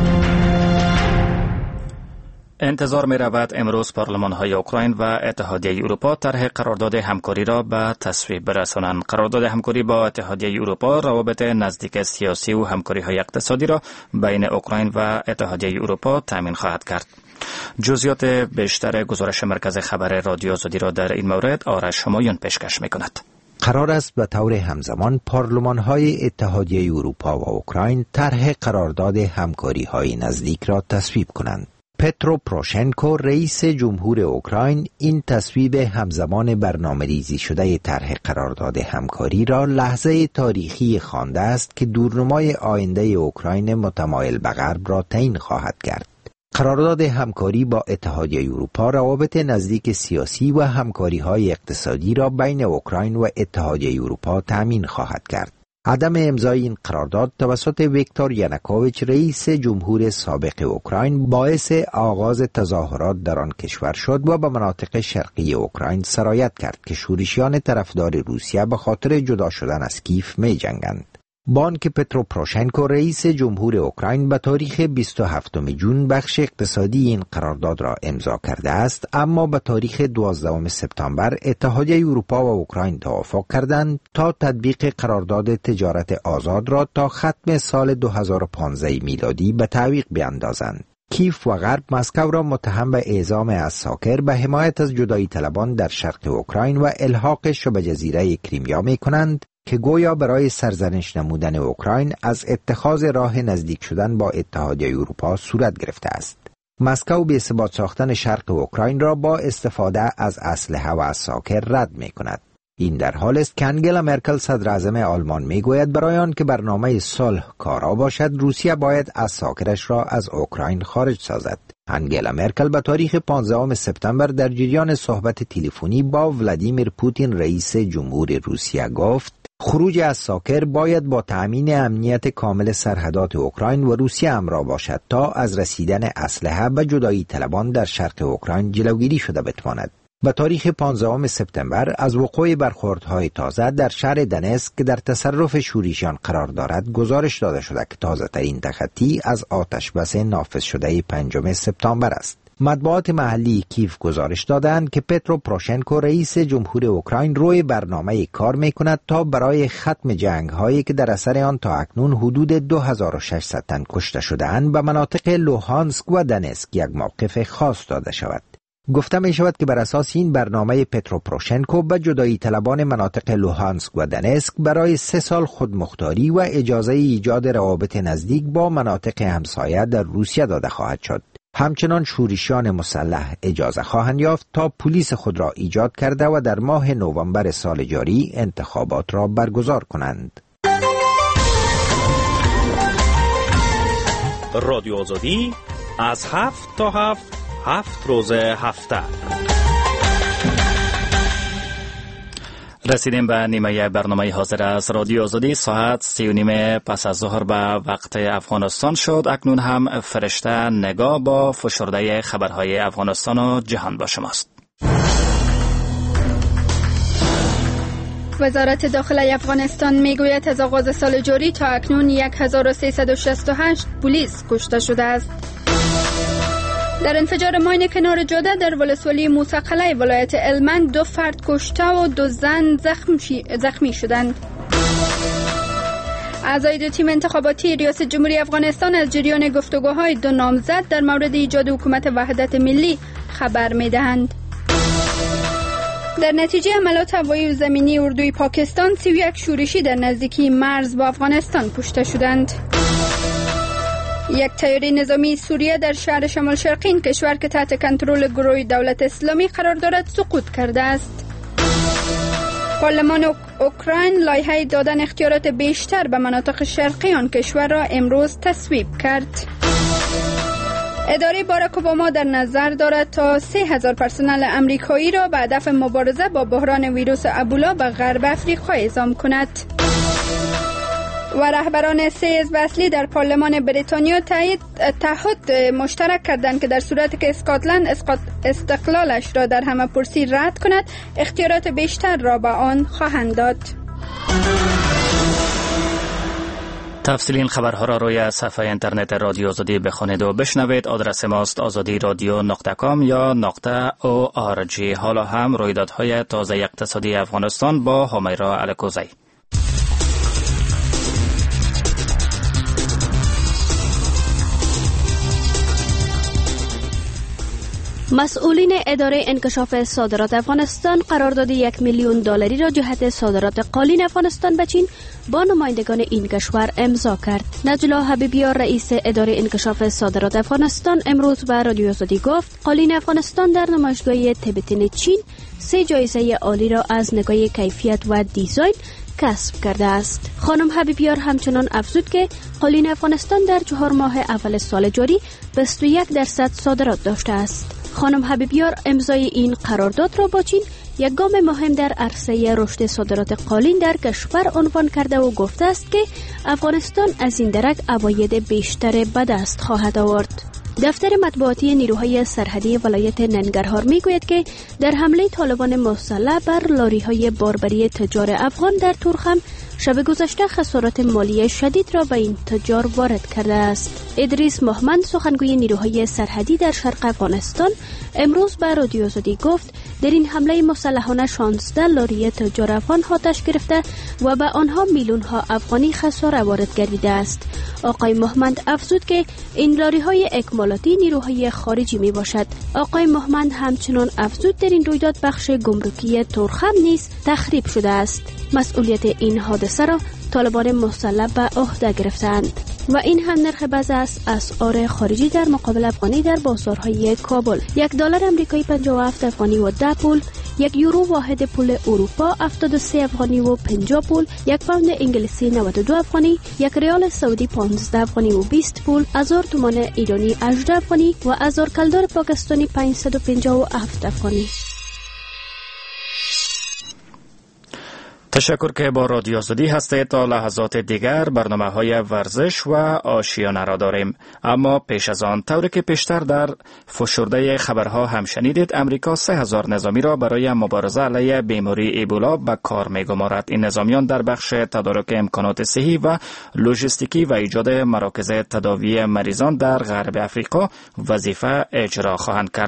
انتظار می رود امروز پارلمان های اوکراین و اتحادیه اروپا طرح قرارداد همکاری را به تصویب برسانند. قرارداد همکاری با اتحادیه اروپا روابط نزدیک سیاسی و همکاری های اقتصادی را بین اوکراین و اتحادیه اروپا تامین خواهد کرد. جزئیات بیشتر گزارش مرکز خبر رادیو آزادی را در این مورد آرش همایون پیشکش می کند. قرار است به طور همزمان پارلمان‌های اتحادیه اروپا و اوکراین طرح قرارداد همکاری‌های نزدیک را تصویب کنند. پترو پروشنکو رئیس جمهور اوکراین این تصویب همزمان برنامه‌ریزی شده طرح قرارداد همکاری را لحظه تاریخی خوانده است که دورنمای آینده اوکراین متمایل به غرب را تعیین خواهد کرد. قرارداد همکاری با اتحادیه اروپا روابط نزدیک سیاسی و همکاری‌های اقتصادی را بین اوکراین و اتحادیه اروپا تأمین خواهد کرد. عدم امضای این قرارداد توسط ویکتور ینوکوویچ رئیس جمهور سابق اوکراین باعث آغاز تظاهرات در آن کشور شد و به مناطق شرقی اوکراین سرایت کرد که شورشیان طرفدار روسیه به خاطر جدا شدن از کیف می جنگند. بانک پترو پروشنکو رئیس جمهور اوکراین به تاریخ 27 جون بخش اقتصادی این قرارداد را امضا کرده است، اما به تاریخ 12 سپتامبر اتحادیه اروپا و اوکراین توافق کردند تا تطبیق قرارداد تجارت آزاد را تا ختم سال 2015 میلادی به تعویق بیاندازند. کیف و غرب مسکو را متهم به اعزام عساکر به حمایت از جدایی طلبان در شرق اوکراین و الحاق شبه جزیره کریمیا می کنند که گویا برای سرزنش نمودن اوکراین از اتخاذ راه نزدیک شدن با اتحادیه اروپا صورت گرفته است. مسکو به ثبات ساختن شرق اوکراین را با استفاده از اسلحه و عساکر رد می کند. این در حال است که انگلا مرکل صدر اعظم آلمان می گوید برای آن که برنامه صلح کارا باشد روسیه باید عساکرش را از اوکراین خارج سازد. انگلا مرکل به تاریخ 15 سپتامبر در جریان صحبت تلفنی با ولادیمیر پوتین رئیس جمهور روسیه گفت خروج از ساکر باید با تأمین امنیت کامل سرحدات اوکراین و روسیه همراه باشد تا از رسیدن اسلحه به جدایی طلبان در شرق اوکراین جلوگیری شده بتواند. به تاریخ 15 سپتامبر از وقوع برخوردهای تازه در شهر دنسک که در تصرف شوریشیان قرار دارد گزارش داده شده که تازه ترین تخطی از آتش بس نافذ شده 5 سپتامبر است. مطبوعات محلی کیف گزارش دادند که پترو پروشنکو رئیس جمهور اوکراین روی برنامه کار میکند تا برای ختم جنگ هایی که در اثر آن تا اکنون حدود 2600 تن کشته شده‌اند به مناطق لوهانسک و دنسک یک موقف خاص داده شود. گفته می شود که بر اساس این برنامه پترو پروشنکو به جدایی طلبان مناطق لوهانسک و دنسک برای 3 سال خودمختاری و اجازه ایجاد روابط نزدیک با مناطق همسایه در روسیه داده خواهد شد. همچنان شورشیان مسلح اجازه خواهند یافت تا پلیس خود را ایجاد کرده و در ماه نوامبر سال جاری انتخابات را برگزار کنند. رادیو آزادی از 7 تا 7 روز هفته. رسیدیم به نیمه برنامه حاضر از رادیو آزادی. ساعت 3:30 پس از ظهر به وقت افغانستان شد. اکنون هم فرشته نگاه با فشرده خبرهای افغانستان و جهان با شماست. وزارت داخلی افغانستان میگوید از آغاز سال جاری تا اکنون 1368 پلیس کشته شده است. در انفجار ماین کنار جاده در ولسوالی موسی ولایت هلمند 2 فرد کشته و 2 زن زخمی شدند. اعضای 2 تیم انتخاباتی ریاست جمهوری افغانستان از جریان گفتگوهای 2 نامزد در مورد ایجاد حکومت وحدت ملی خبر می‌دهند. در نتیجه حملات هوایی و زمینی اردوی پاکستان 31 شورشی در نزدیکی مرز با افغانستان کشته شدند. یک طیاره نظامی سوریه در شهر شمال شرقی این کشور که تحت کنترل گروه دولت اسلامی قرار دارد سقوط کرده است. پارلمان اوکراین لایحه دادن اختیارات بیشتر به مناطق شرقی آن کشور را امروز تصویب کرد. اداره باراک اوباما در نظر دارد تا 3000 پرسنل امریکایی را به هدف مبارزه با بحران ویروس ابولا به غرب افریقا اعزام کند. و رهبران 3 حزب اصلی در پارلمان بریتانیا تعهد مشترک کردند که در صورتی که اسکاتلند استقلالش را در همه‌پرسی رد کند اختیارات بیشتر را به آن خواهند داد. تفصیل این خبرها را روی صفحه اینترنت رادیو آزادی بخوانید و بشنوید. آدرس ماست azadiradyo.com یا .org. حالا هم رویدادهای تازه اقتصادی افغانستان با همیرا الکوزی. مسئولین اداره انکشاف صادرات افغانستان قرارداد $1,000,000 را جهت صادرات قالین افغانستان به چین با نمایندگان این کشور امضا کرد. نجلا حبیبیار رئیس اداره انکشاف صادرات افغانستان امروز به رادیو آزادی گفت قالین افغانستان در نمایشگاه تبتین چین 3 جایزه عالی را از نگاه کیفیت و دیزاین کسب کرده است. خانم حبیبیار همچنان افزود که قالین افغانستان در 4 ماه اول سال جاری 21% صادرات داشته است. خانم حبیبیار امضای این قرارداد را با چین یک گام مهم در عرصه رشد صادرات قالین در کشور عنوان کرده و گفته است که افغانستان از این درک عواید بیشتر به دست خواهد آورد. دفتر مطبوعاتی نیروهای سرحدی ولایت ننگرهار میگوید که در حمله طالبان مسلح بر لاری‌های باربری تجار افغان در تورخم شب گذشته خسارات مالی شدید را به این تجار وارد کرده است. ادریس محمد سخنگوی نیروهای سرحدی در شرق افغانستان امروز به رادیو آزادی گفت در این حمله مسلحانه 16 لاری تجار افغان آتش گرفته و به آنها میلیون‌ها افغانی خسارت وارد گردیده است. آقای محمد افزود که این لاری‌های اکمالاتی نیروهای خارجی می باشد. آقای محمد همچنان افزود در این رویداد بخش گمرکی تورخم نیز تخریب شده است. مسئولیت این حادثه را طالبان مسلح به عهده گرفتند. و این هم نرخ بعضی از اسعار خارجی در مقابل افغانی در بازارهای کابل. $1 آمریکایی 57 افغانی و 10 پول، یک یورو واحد پول اروپا 73 افغانی و 50 پول، یک پوند انگلیسی 92 افغانی، یک ریال سعودی 15 افغانی و 20 پول، 1000 تومان ایرانی 18 افغانی و 1000 کلدار پاکستانی 557 افغانی. تشکر که با رادیو آزادی هستید. تا لحظات دیگر برنامه های ورزش و آشیانه را داریم، اما پیش از آن طوری که پیشتر در فشرده خبرها هم شنیدید، امریکا 3000 نظامی را برای مبارزه علیه بیماری ایبولا به کار می‌گمارد. این نظامیان در بخش تدارک امکانات صحی و لوجستیکی و ایجاد مراکز تداوی مریضان در غرب افریقا وظیفه اجرا خواهند کرد.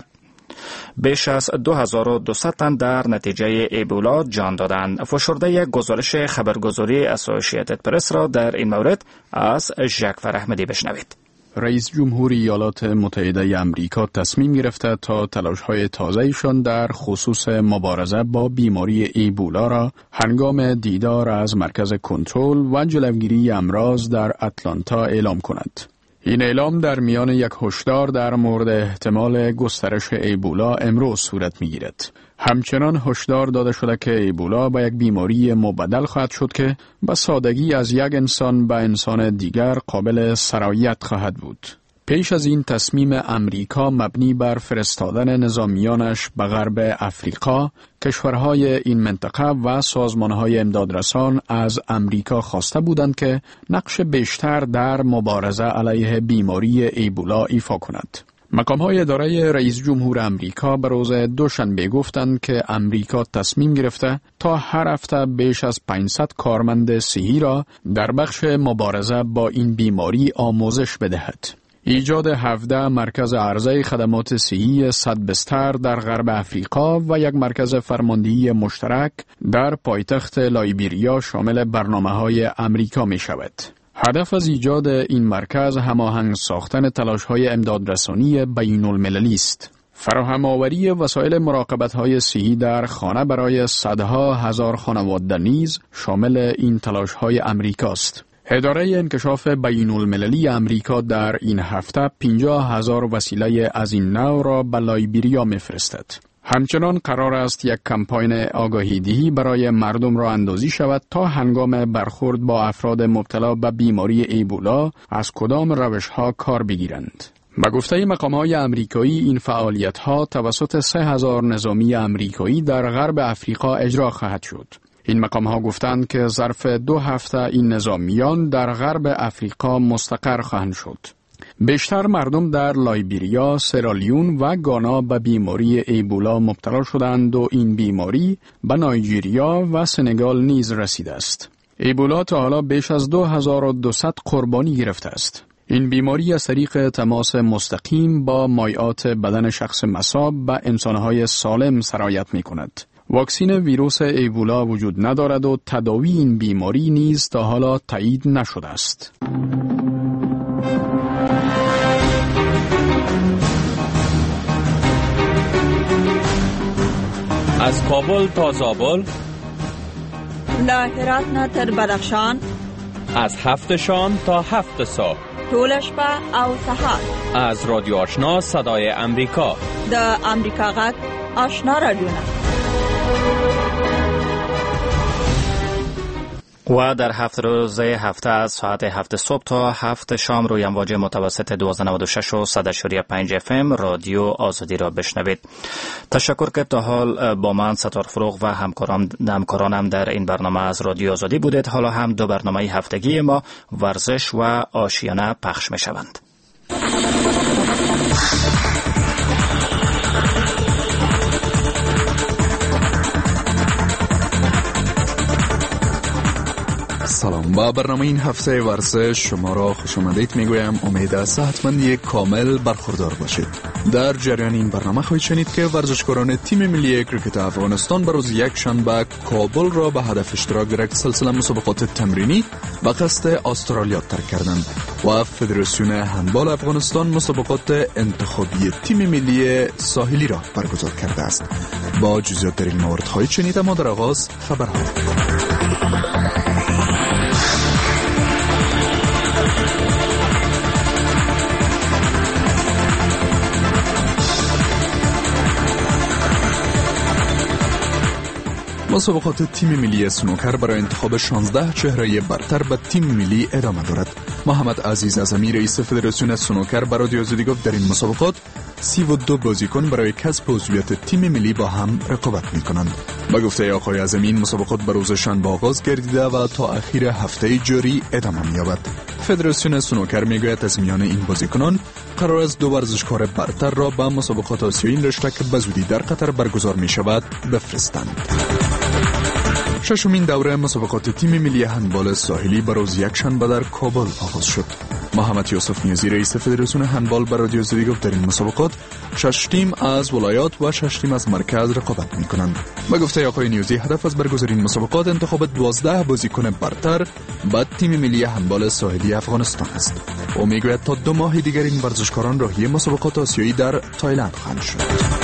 بیش از 2200 تن در نتیجه ایبولا جان دادند. فشرده گزارش خبرگزاری اسوسییتد پرس را در این مورد از ژاکفر احمدی بشنوید. رئیس جمهور ایالات متحده آمریکا تصمیم گرفته تا تلاش‌های تازه‌شان در خصوص مبارزه با بیماری ایبولا را هنگام دیدار از مرکز کنترل و جلوگیری امراض در آتلانتا اعلام کند. این اعلام در میان یک هشدار در مورد احتمال گسترش ایبولا امروز صورت می‌گیرد. همچنان هشدار داده شده که ایبولا به یک بیماری مبدل خواهد شد که به سادگی از یک انسان به انسان دیگر قابل سرایت خواهد بود. پیش از این تصمیم امریکا مبنی بر فرستادن نظامیانش به غرب افریقا، کشورهای این منطقه و سازمانهای امدادرسان از امریکا خواسته بودند که نقش بیشتر در مبارزه علیه بیماری ایبولا ایفا کند. مقام‌های اداره رئیس جمهور امریکا به روز دوشنبه گفتند که امریکا تصمیم گرفته تا هر هفته بیش از 500 کارمند صحی را در بخش مبارزه با این بیماری آموزش بدهد. ایجاد 17 مرکز عرضه خدمات صحی 100 بستر در غرب افریقا و یک مرکز فرماندهی مشترک در پایتخت لایبریا شامل برنامه‌های امریکا می شود. هدف از ایجاد این مرکز هماهنگ ساختن تلاش‌های امدادرسانی بین‌المللی است. فراهم آوری وسایل مراقبت‌های صحی در خانه برای صدها هزار خانواده نیز شامل این تلاش‌های امریکاست. اداره انکشاف بین‌المللی امریکا در این هفته 50,000 وسیله از این نوع را به لایبریا می‌فرستد. همچنان قرار است یک کمپاین آگاهی‌دهی برای مردم را اندازی شود تا هنگام برخورد با افراد مبتلا به بیماری ایبولا از کدام روش‌ها کار بگیرند. به گفته مقام‌های آمریکایی این فعالیت‌ها توسط 3000 نظامی آمریکایی در غرب افریقا اجرا خواهد شد. این مقام‌ها گفتند که ظرف 2 هفته این نظامیان در غرب افریقا مستقر خواهند شد. بیشتر مردم در لایبریا، سرالیون و گانا به بیماری ایبولا مبتلا شدند و این بیماری به نایجیریا و سنگال نیز رسیده است. ایبولا تا حالا بیش از 2200 قربانی گرفته است. این بیماری از طریق تماس مستقیم با مایعات بدن شخص مصاب به انسان‌های سالم سرایت می‌کند. واکسین ویروس ایبولا وجود ندارد و تداوی این بیماری نیز تا حالا تایید نشده است. از کابل تا زابل، له هرات نه تر بدخشان، از 7 شام تا 7 صبح، ټول شپه او سهار، از رادیو آشنا صدای امریکا، د امریکا غږ آشنا رادیو. و در 7 روز هفته از ساعت 7 صبح تا 7 شام روی امواج متوسط 1296 و 100.5 FM رادیو آزادی را بشنوید. تشکر که تا حال با من ستار فروغ و همکارانم در این برنامه از رادیو آزادی بودید. حالا هم 2 برنامه هفتگی ما ورزش و آشیانه پخش می شوند. سلام، با برنامه این هفته ورزش شما را خوش آمدید میگویم. امید صحتمندی کامل برخوردار باشید. در جریان این برنامه خواهید شنید که ورزشکاران تیم ملی کریکت افغانستان به روز یک شنبه کابل را به هدف اشتراک در یک سلسله مسابقات تمرینی به قصد استرالیا ترک کردند و فدراسیون هندبال افغانستان مسابقات انتخابی تیم ملی ساحلی را برگزار کرده است. با جزئیات در این مورد خواهید شنید، اما در آغاز خبرها. مسابقات تیم ملی سنوکر برای انتخاب 16 چهره برتر به تیم ملی ادامه دارد. محمد عزیز اعظمی رئیس فدراسیون سنوکر به رادیو آزادی گفت در این مسابقات 32 بازیکن برای کسب عضویت تیم ملی با هم رقابت می‌کنند. با گفته آقای اعظمی این مسابقات به روز شنبه آغاز گردیده و تا اخیر هفته جاری ادامه می‌یابد. فدراسیون سنوکر میگوید از میان این بازیکنان قرار است 2 ورزشکار برتر را به مسابقات آسیایی این رشته که به زودی در قطر برگزار می‌شود بفرستند. ششمین دوره مسابقات تیم ملی هندبال ساحلی به روز یکشنبه در کابل آغاز شد. محمد یوسف نیازی رئیس فدراسیون هندبال به رادیو آزادی گفت در این مسابقات 6 تیم از ولایات و 6 تیم از مرکز رقابت می‌کنند. با گفته آقای نیازی هدف از برگزاری این مسابقات انتخاب 12 بازیکن برتر به تیم ملی هندبال ساحلی افغانستان است. او میگوید تا 2 ماه دیگر این ورزشکاران راهی مسابقات آسیایی در تایلند خواهند شد.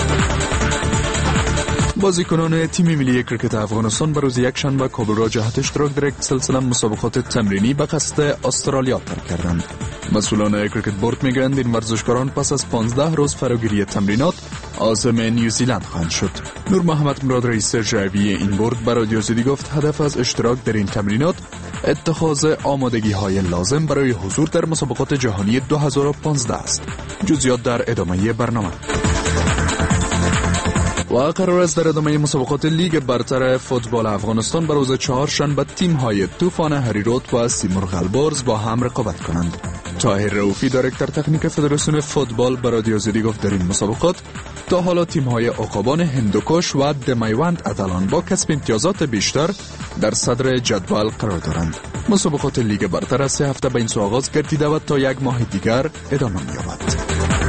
بازیکنان تیم ملی کرکت افغانستان به روز یکشنبه کابل را جهت اشتراک در یک سلسله مسابقات تمرینی به قصد استرالیا ترک کردند. مسئولان کرکت بورد میگویند این ورزشکاران پس از 15 روز فراگیری تمرینات عازم نیوزیلند خواهند شد. نور محمد مراد رئیس جوی این بورد به رادیو آزادی گفت هدف از اشتراک در این تمرینات اتخاذ آمادگی‌های لازم برای حضور در مسابقات جهانی 2015 است. جزئیات در ادامه برنامه. و قرار است در ادامه مسابقات لیگ برتر فوتبال افغانستان به روز چهارشنبه تیم‌های طوفان هریروت و سیمرغ البرز با هم رقابت کنند. طاهر رؤوفی دایرکتور تکنیک فدراسیون فوتبال به رادیو آزادی گفت در این مسابقات تا حالا تیم‌های عقابان هندوکش و دمیوند عدلان با کسب امتیازات بیشتر در صدر جدول قرار دارند. مسابقات لیگ برتر از 3 هفته به این سو آغاز گردیده و تا 1 ماه دیگر ادامه می‌یابد.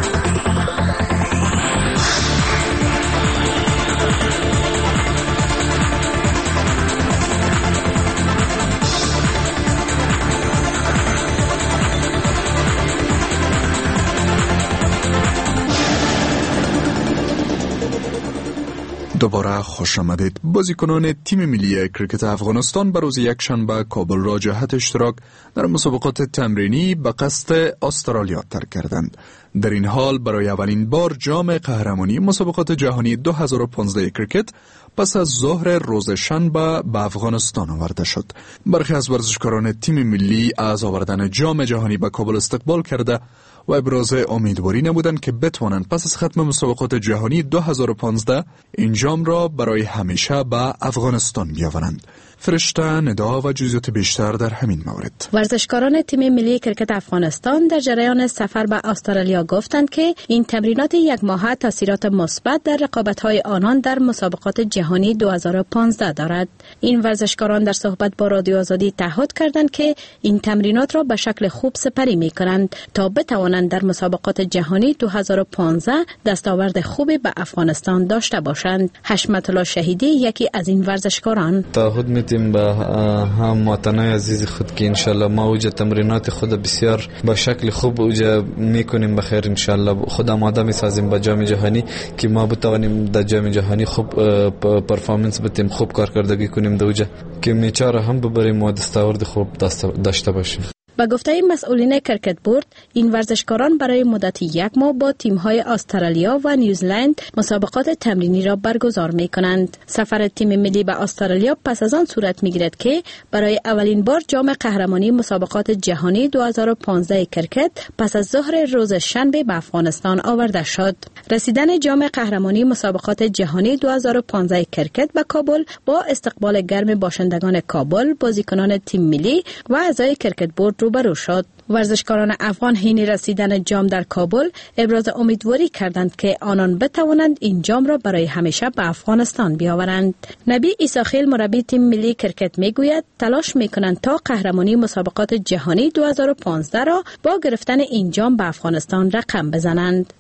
دوباره خوش آمدید. بازیکنان تیم ملی کرکت افغانستان به روز یکشنبه کابل را جهت اشتراک در مسابقات تمرینی به قصد استرالیا ترک کردند. در این حال برای اولین بار جام قهرمانی مسابقات جهانی 2015 کرکت پس از ظهر روز شنبه به افغانستان آورده شد. برخی از ورزشکاران تیم ملی از آوردن جام جهانی به کابل استقبال کرده و ابراز امیدواری نمودند که بتوانند پس از ختم مسابقات جهانی 2015 این جام را برای همیشه به افغانستان بیاورند. فرشته ندا و جزئیات بیشتر در همین مورد. ورزشکاران تیم ملی کرکت افغانستان در جریان سفر به استرالیا گفتند که این تمرینات 1 ماهه تاثیرات مثبت در رقابت‌های آنان در مسابقات جهانی 2015 دارد. این ورزشکاران در صحبت با رادیو آزادی تعهد کردند که این تمرینات را به شکل خوب سپری می‌کنند تا بتوانند در مسابقات جهانی 2015 دستاورد خوبی به افغانستان داشته باشند. حشمت الله شهیدی یکی از این ورزشکاران تعهد می‌دهیم به هم وطنای عزیز خود که انشالله ما اوجه تمرینات خود بسیار به شکل خوب اوجه میکنیم بخیر انشالله خود آماده میسازیم به جام جهانی که ما بتوانیم در جام جهانی خوب پرفورمنس بدیم، خوب کارکردگی کنیم در اوجه که میچاره هم ببریم و دستاورد خوب داشته باشیم. با گفته مسئولین کرکت بورد این ورزشکاران برای مدت 1 ماه با تیم‌های استرالیا و نیوزلند مسابقات تمرینی را برگزار می‌کنند. سفر تیم ملی به استرالیا پس از آن صورت می‌گیرد که برای اولین بار جام قهرمانی مسابقات جهانی 2015 کرکت پس از ظهر روز شنبه به افغانستان آورده شد. رسیدن جام قهرمانی مسابقات جهانی 2015 کرکت به کابل با استقبال گرم باشندگان کابل، بازیکنان تیم ملی و اعضای کرکت بورد روبرو شد. ورزشکاران افغان حین رسیدن جام در کابل ابراز امیدواری کردند که آنان بتوانند این جام را برای همیشه به افغانستان بیاورند. نبی عیساخیل مربی تیم ملی کرکت میگوید تلاش میکنند تا قهرمانی مسابقات جهانی 2015 را با گرفتن این جام به افغانستان رقم بزنند.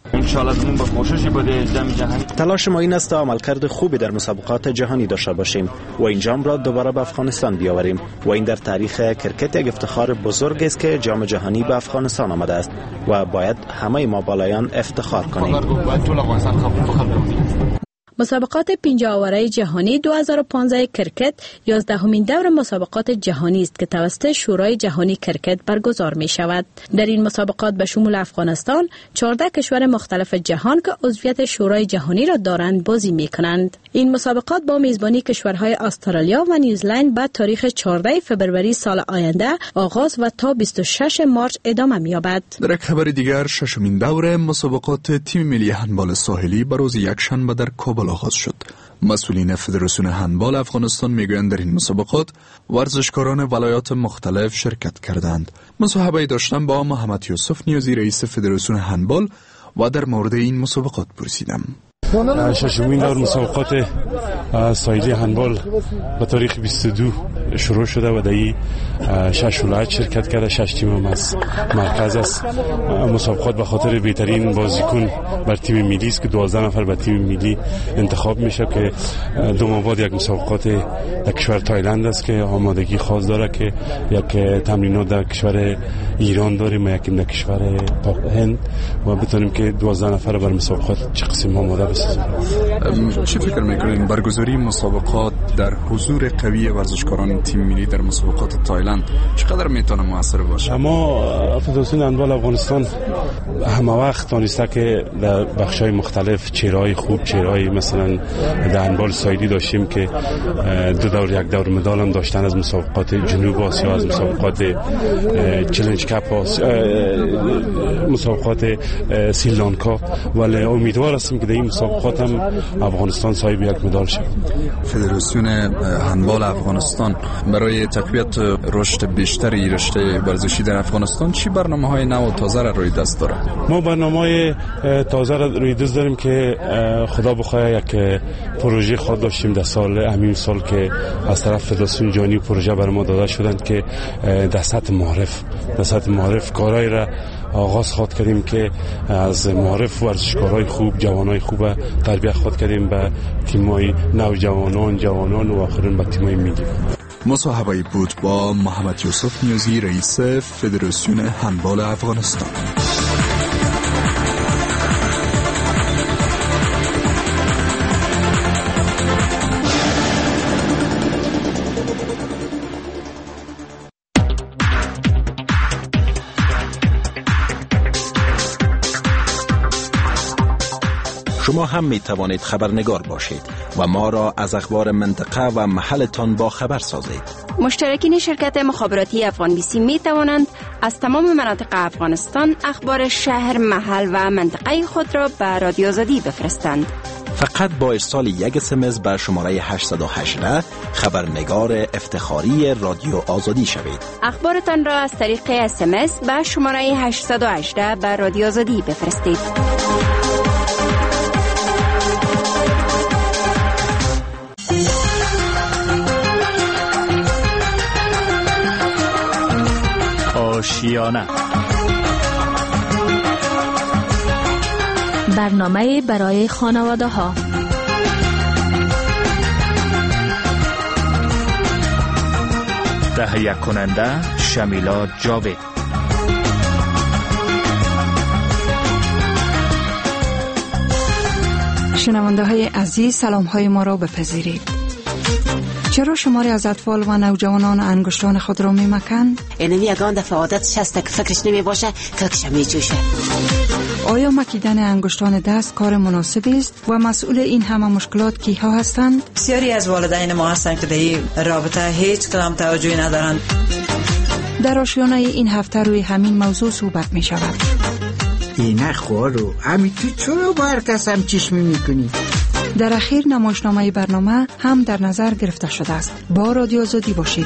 تلاش ما این است تا عملکرد خوبی در مسابقات جهانی داشته باشیم و این جام را دوباره به افغانستان بیاوریم و این در تاریخ کرکت یک افتخار بزرگ است که جام جهانی به افغانستان آمده است و باید همه ما بالایان افتخار کنیم. مسابقات 50 آوره جهانی 2015 کرکت 11مین دور مسابقات جهانی است که توسط شورای جهانی کرکت برگزار می شود. در این مسابقات به شمول افغانستان 14 کشور مختلف جهان که عضویت شورای جهانی را دارند بازی می کنند. این مسابقات با میزبانی کشورهای استرالیا و نیوزلند بعد تاریخ 14 فبروری سال آینده آغاز و تا 26 مارس ادامه می یابد. در یک خبر دیگر، 6مین دور مسابقات تیم ملی هندبال ساحلی به روز یکشنبه در کابل آغاز شد. مسئولین فدراسیون هندبال افغانستان میگویند در این مسابقات ورزشکاران ولایات مختلف شرکت کردند. مصاحبه داشتم با محمد یوسف نیازی رئیس فدراسیون هندبال و در مورد این مسابقات پرسیدم. 6مین دور مسابقات ساحلی هندبال به تاریخ 22 شروع شده و در 6 ولایت شرکت کرده. 6 تیم هم از مرکز است. مسابقات به خاطر بهترین بازیکن بر تیم ملی است که 12 نفر به تیم ملی انتخاب میشه که 2 ماه بعد یک مسابقات در کشور تایلند است که آمادگی خاص داره که یک تمرینات در کشور ایران داریم و یک در کشور هند و بتونیم که 12 نفر بر مسابقات چه قسم آماده بسازیم. چه فکر میکنین برگزاری مسابقات در حضور قوی ورزشکاران تیم ملی در مسابقات تایلند چقدر میتونه موثر باشه؟ اما فدراسیون هندبال افغانستان همه وقت دانسته که در بخش‌های مختلف چهره‌های خوب، چهره‌های مثلا در هندبال ساحلی داشتیم که 2 دور 1 دور مدال هم داشتن از مسابقات جنوب آسیا، از مسابقات چالش کاپ، مسابقات سریلانکا، ولی امیدوار هستیم که در این مسابقات هم افغانستان صاحب یک مدال شود. فدراسیون هندبال افغانستان برای تقویت رشد بیشتری رشته ورزشی در افغانستان چی برنامه‌های نو و تازه را روی دست داره؟ ما برنامه‌های تازه را روی دست داریم که خدا بخواه یک پروژه خود داشتیم در همین سال که از طرف فدراسیون جهانی پروژه برای ما داده شدند که در سطح معرف کارهای را آغاز خود کردیم که از معرف ورزشکارای خوب، جوانای خوب تربیت خود کردیم به تیمای جوانان و آخرین به تیمای ملی. مصاحبه بود با محمد یوسف نیازی رئیس فدراسیون هندبال افغانستان. شما هم می توانید خبرنگار باشید و ما را از اخبار منطقه و محلتان با خبر سازید. مشترکین شرکت مخابراتی افغان بیسی می توانند از تمام مناطق افغانستان اخبار شهر، محل و منطقه خود را به رادیو آزادی بفرستند. فقط با ارسال یک SMS به شماره 818 خبرنگار افتخاری رادیو آزادی شوید. اخبارتان را از طریق SMS به شماره 818 به رادیو آزادی بفرستید. آشیانه برنامه برای خانواده ها. تهیه کننده شمیلا جاوید. شنونده های عزیز، سلام های ما را بپذیرید. چرا شماری از اطفال و نوجوانان انگشتان خود را می مکند؟ اینمی یگان دفعه عادتش هست که فکرش نمی باشه کلکش می جوشه. آیا مکیدن انگشتان دست کار مناسبی است و مسئول این همه مشکلات کیها هستند؟ بسیاری از والدین ما هستند که در این رابطه هیچ کدام توجهی ندارند. در آشیانه این هفته روی همین موضوع صحبت می شود. اینه خورو امی تو چرا با هر کس هم چشمی می کنی؟ در اخیر نمایشنامه برنامه هم در نظر گرفته شده است. با رادیو آزادی باشید.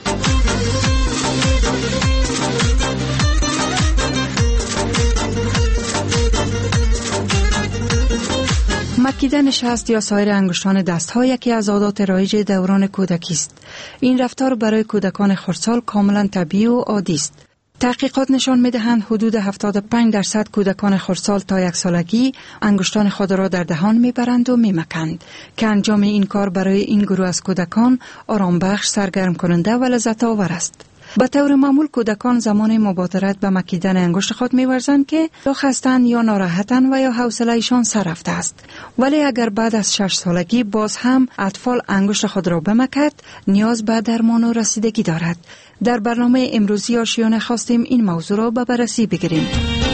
مکیدن شست یا سایر انگشتان دست ها یکی از عادات رایج دوران کودکی است. این رفتار برای کودکان خردسال کاملا طبیعی و عادی است. تحقیقات نشان می‌دهند حدود 75% کودکان خردسال تا 1 سالگی انگشتان خود را در دهان می‌برند و می‌مکند که انجام این کار برای این گروه از کودکان آرامبخش، سرگرم کننده و لذت آور است. به طور معمول کودکان زمان مبادرت به مکیدن انگشت خود می‌ورزند که یا خستند یا ناراحتند و یا حوصله‌شان سر رفته است. ولی اگر بعد از 6 سالگی باز هم اطفال انگشت خود را بمکد، نیاز به درمان و رسیدگی دارد. در برنامه امروزی آشیانه خواستیم این موضوع را به بررسی بگیریم.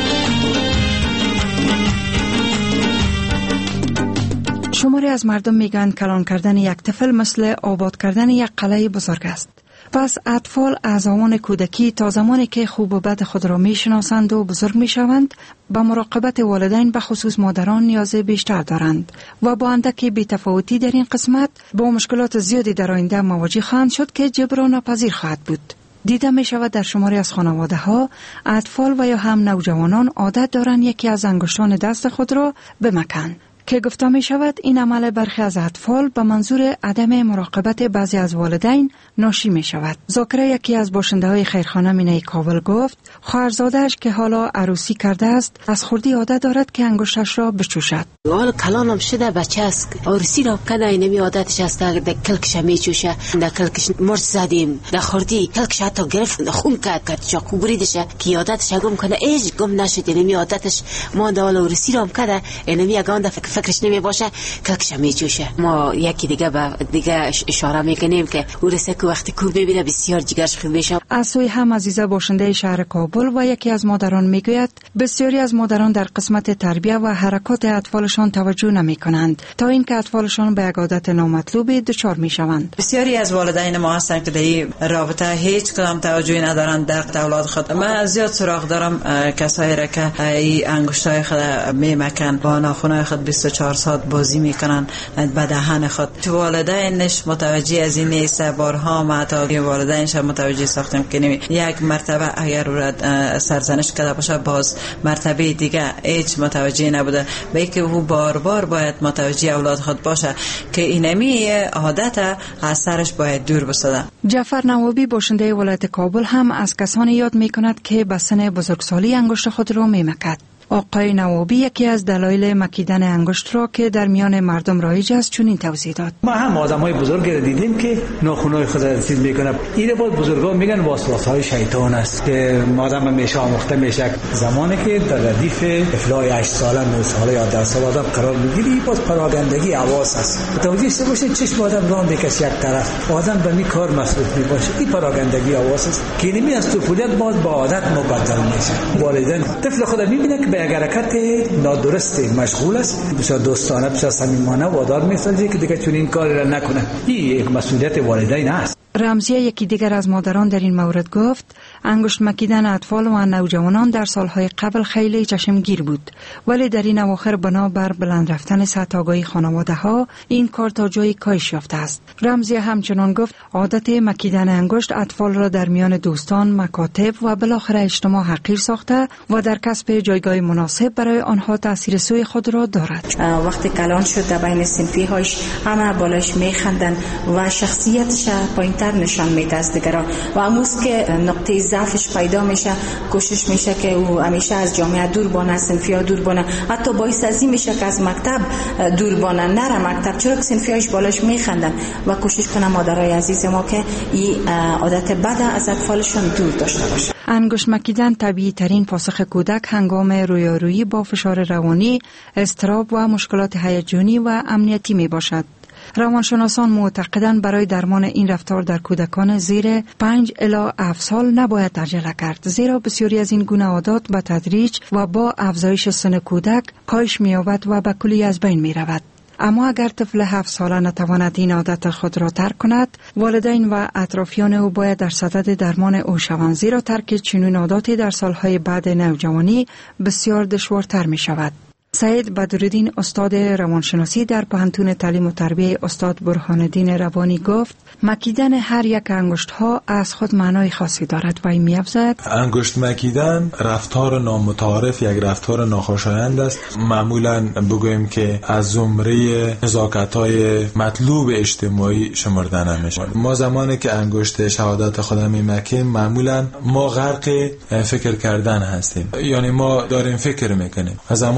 شماری از مردم میگن کلان کردن یک طفل مثل آباد کردن یک قلعه بزرگ است. پس اطفال از آن کودکی تا زمانی که خوب و بد خود را میشناسند و بزرگ میشوند به مراقبت والدین به خصوص مادران نیاز بیشتر دارند و با اندک بی‌تفاوتی در این قسمت با مشکلات زیادی در آینده مواجه خواهند شد که جبران ناپذیر خواهد بود. دیده می شود در شماری از خانواده ها اطفال و یا هم نوجوانان عادت دارند یکی از انگشتان دست خود را بمکند که گفته می شود این عمل برخی از اطفال به منظور عدم مراقبت بعضی از والدین ناشی می شود. ذاکره یکی از باشنده های خیرخانه مینه کابل گفت خواهرزاده‌اش که حالا عروسی کرده است از خردی عادت دارد که انگشتش را بچوشد. حالا کلانم شده بچه است عروسی را کنه اینمی عادتش است در کلکش می چوشه در کلکش مرد زدیم در خردی کلکش حتی گرفت خون کرد چاقو بریدشه که عادتش گم کنه ایج گم نشد اینمی عادتش مانده. حالا عروسی را کنه اینمی اگان فکرش نمی باشه کلکش می چوشه. ما یکی دیگه به دیگه اشاره میکنیم که عروسی که وقتی کو ببینه بسیار جگرش خود میشه. از سوی هم عزیزه باشنده شهر کابل و یکی از مادران میگوید بسیاری از مادران در قسمت تربیت و حرکات اطفالشان توجه نمی کنند تا اینکه اطفالشان به یک عادت نامطلوب دچار میشوند. بسیاری از والدین ما هستند که در این رابطه هیچ کدام توجهی ندارند در اولاد خود. من زیاد سراغ دارم کسایی را که این انگشتای خود میمکن با ناخنای خود 24 ساعت بازی میکنن به دهن خود. والدینش متوجه از این نیست. بارها ما تا والدینش متوجه ساختیم که یک مرتبه اگر سرزنش کرده باشه باز مرتبه دیگه هیچ متوجه نبوده. به اینکه او بار بار باید متوجه اولاد خود باشه که اینمی عادت از سرش باید دور بسازه. جعفر نوابی باشنده ولایت کابل هم از کسانی یاد میکند که به سن بزرگسالی انگشت خود را میمکد. آقای نوابی یکی از دلایل مکیدن انگشت را که در میان مردم رایج است چنین توضیح داد. ما هم آدمای بزرگ را دیدیم که ناخنای خود را چیز میکنه. این بود بزرگان میگن وسوسه‌های شیطان است که آدم همیشه آموخته میشه. زمانی که در ردیف افلای 8 ساله 9 ساله یا 10 ساله آدم قرار میگیری باز پراگندگی حواس است. توجه شده باشید چشم آدم راه میکشه یک طرف آدم به می کار مصروف میباشه. این پراگندگی حواس است که اینمی از طفولیت باز با عادت مبدل میشه. والدین طفل خود میبینه که به حرکت نادرست مشغول است بسیار دوستانه بسیار صمیمانه وادار می‌سازه که دیگه چون این کاری را نکنه. این یک مسئولیت والدین است. رمزیه یکی دیگر از مادران در این مورد گفت انگشت مکیدن اطفال و نوجوانان در سالهای قبل خیلی چشمگیر بود ولی در این اواخر بنابر بلند رفتن سطح آگاهی خانواده ها این کار تا جایی کاهش یافته است. رمزیه همچنان گفت عادت مکیدن انگشت اطفال را در میان دوستان، مکاتب و بالاخره اجتماع حقیر ساخته و در کسب جایگاه مناسب برای آنها تاثیر سوی خود را دارد. وقتی کلان شد در بین صنفی هاش همه بالاش میخندن و شخصیتش پایین‌تر نشان میده از دیگران و امروز که نقطه ضعفش پیدا میشه کوشش میشه که او همیشه از جامعه دور بانه، صنفی ها دور بانه، حتی باعث ازی میشه که از مکتب دور بانه نره مکتب چرا که صنفی هاش بالاش میخندن و کوشش کنه مادرای عزیز ما که این عادت بد از اطفالشون دور داشته باشه. انگشت مکیدن طبیعی ترین پاسخ کودک هنگام رویارویی با فشار روانی، اضطراب و مشکلات هیجانی و امنیتی می باشد. روانشناسان معتقدند برای درمان این رفتار در کودکان زیر 5 الی 7 سال نباید عجله کرد، زیرا بسیاری از این گونه عادات به تدریج و با افزایش سن کودک کاهش می‌یابد و به کلی از بین می‌رود. اما اگر طفل 7 ساله نتواند این عادت خود را ترک کند، والدین و اطرافیان او باید در صدد درمان او شوند، زیرا ترک چنین عاداتی در سالهای بعد نوجوانی بسیار دشوارتر می‌شود. سید بدرالدین استاد روانشناسی در پوهنتون تعلیم و تربیت استاد برهان‌الدین روانی گفت مکیدن هر یک انگشت ها از خود معنای خاصی دارد و این می‌افزاید انگشت مکیدن رفتار نامتعارف، یک رفتار ناخوشایند است. معمولاً بگوییم که از زمره نزاکت‌های مطلوب اجتماعی شمرده نمیشه. ما زمانی که انگشت شهادت خود میمکیم معمولاً ما غرق فکر کردن هستیم، یعنی ما داریم فکر میکنیم و زمانی که ما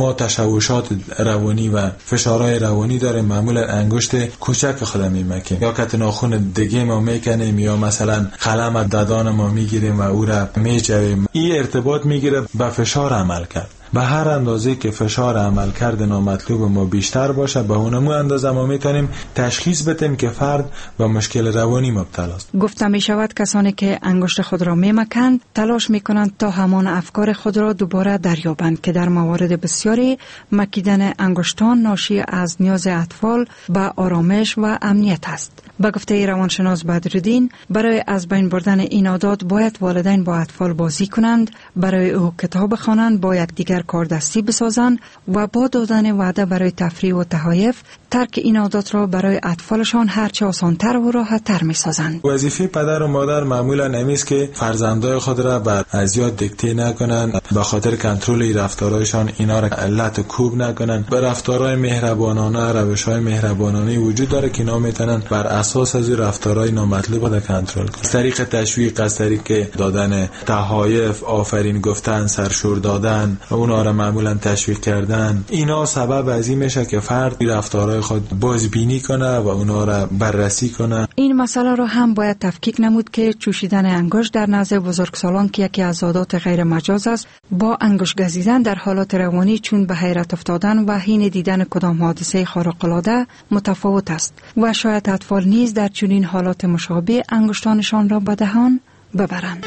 ما تشوشات روانی و فشارهای روانی داره، معمولا انگشت کوچک خودم میمکیم یا کت ناخن دیگه ما میکنیم یا مثلا قلم از ددان ما میگیریم و او را میچویم. این ارتباط میگیره به فشار عمل کرد. به هر اندازه که فشار عملکرد نامطلوب ما بیشتر باشه به اونمو اندازه ما میتونیم تشخیص بدیم که فرد به مشکل روانی مبتلا است. گفته می شود کسانی که انگشت خود را میمکند تلاش میکنند تا همان افکار خود را دوباره دریابند که در موارد بسیاری مکیدن انگشتان ناشی از نیاز اطفال به آرامش و امنیت است. به گفته روانشناس بدرالدین برای از بین بردن این عادات باید والدین با اطفال بازی کنند، برای او کتاب خوانند، با یکدیگر کاردستی بسازند و با دادن وعده برای تفریح و تهایف ترک این عادات را برای اطفالشان هرچه آسان‌تر و راحت‌تر می‌سازند. وظیفه پدر و مادر معمولا نمیست که فرزندای خود را بر ازیاد دیکته نکنند، به خاطر کنترل رفتارهایشان اینا را علت کوب نکنند. به رفتارهای مهربانانه، روش‌های مهربانانه وجود داره که اینا میتونن بر اساس از رفتارهای نامطلوب را کنترل کنند. از طریق تشویق، از طریق دادن تهایف، آفرین گفتن، سرشور دادن، اونا را معمولا تشویق کردن، اینا سبب از این میشه که فرد رفتارهای خود بازبینی کنه و اونا را بررسی کنه. این مسئله را هم باید تفکیک نمود که چوشیدن انگشت در نزد بزرگسالان که یکی از عادات غیر مجاز است با انگشت گزیدن در حالات روانی چون به حیرت افتادن و حین دیدن کدام حادثه خارق العاده متفاوت است و شاید اطفال نیز در چنین حالات مشابه انگشتانشان را به دهان ببرند.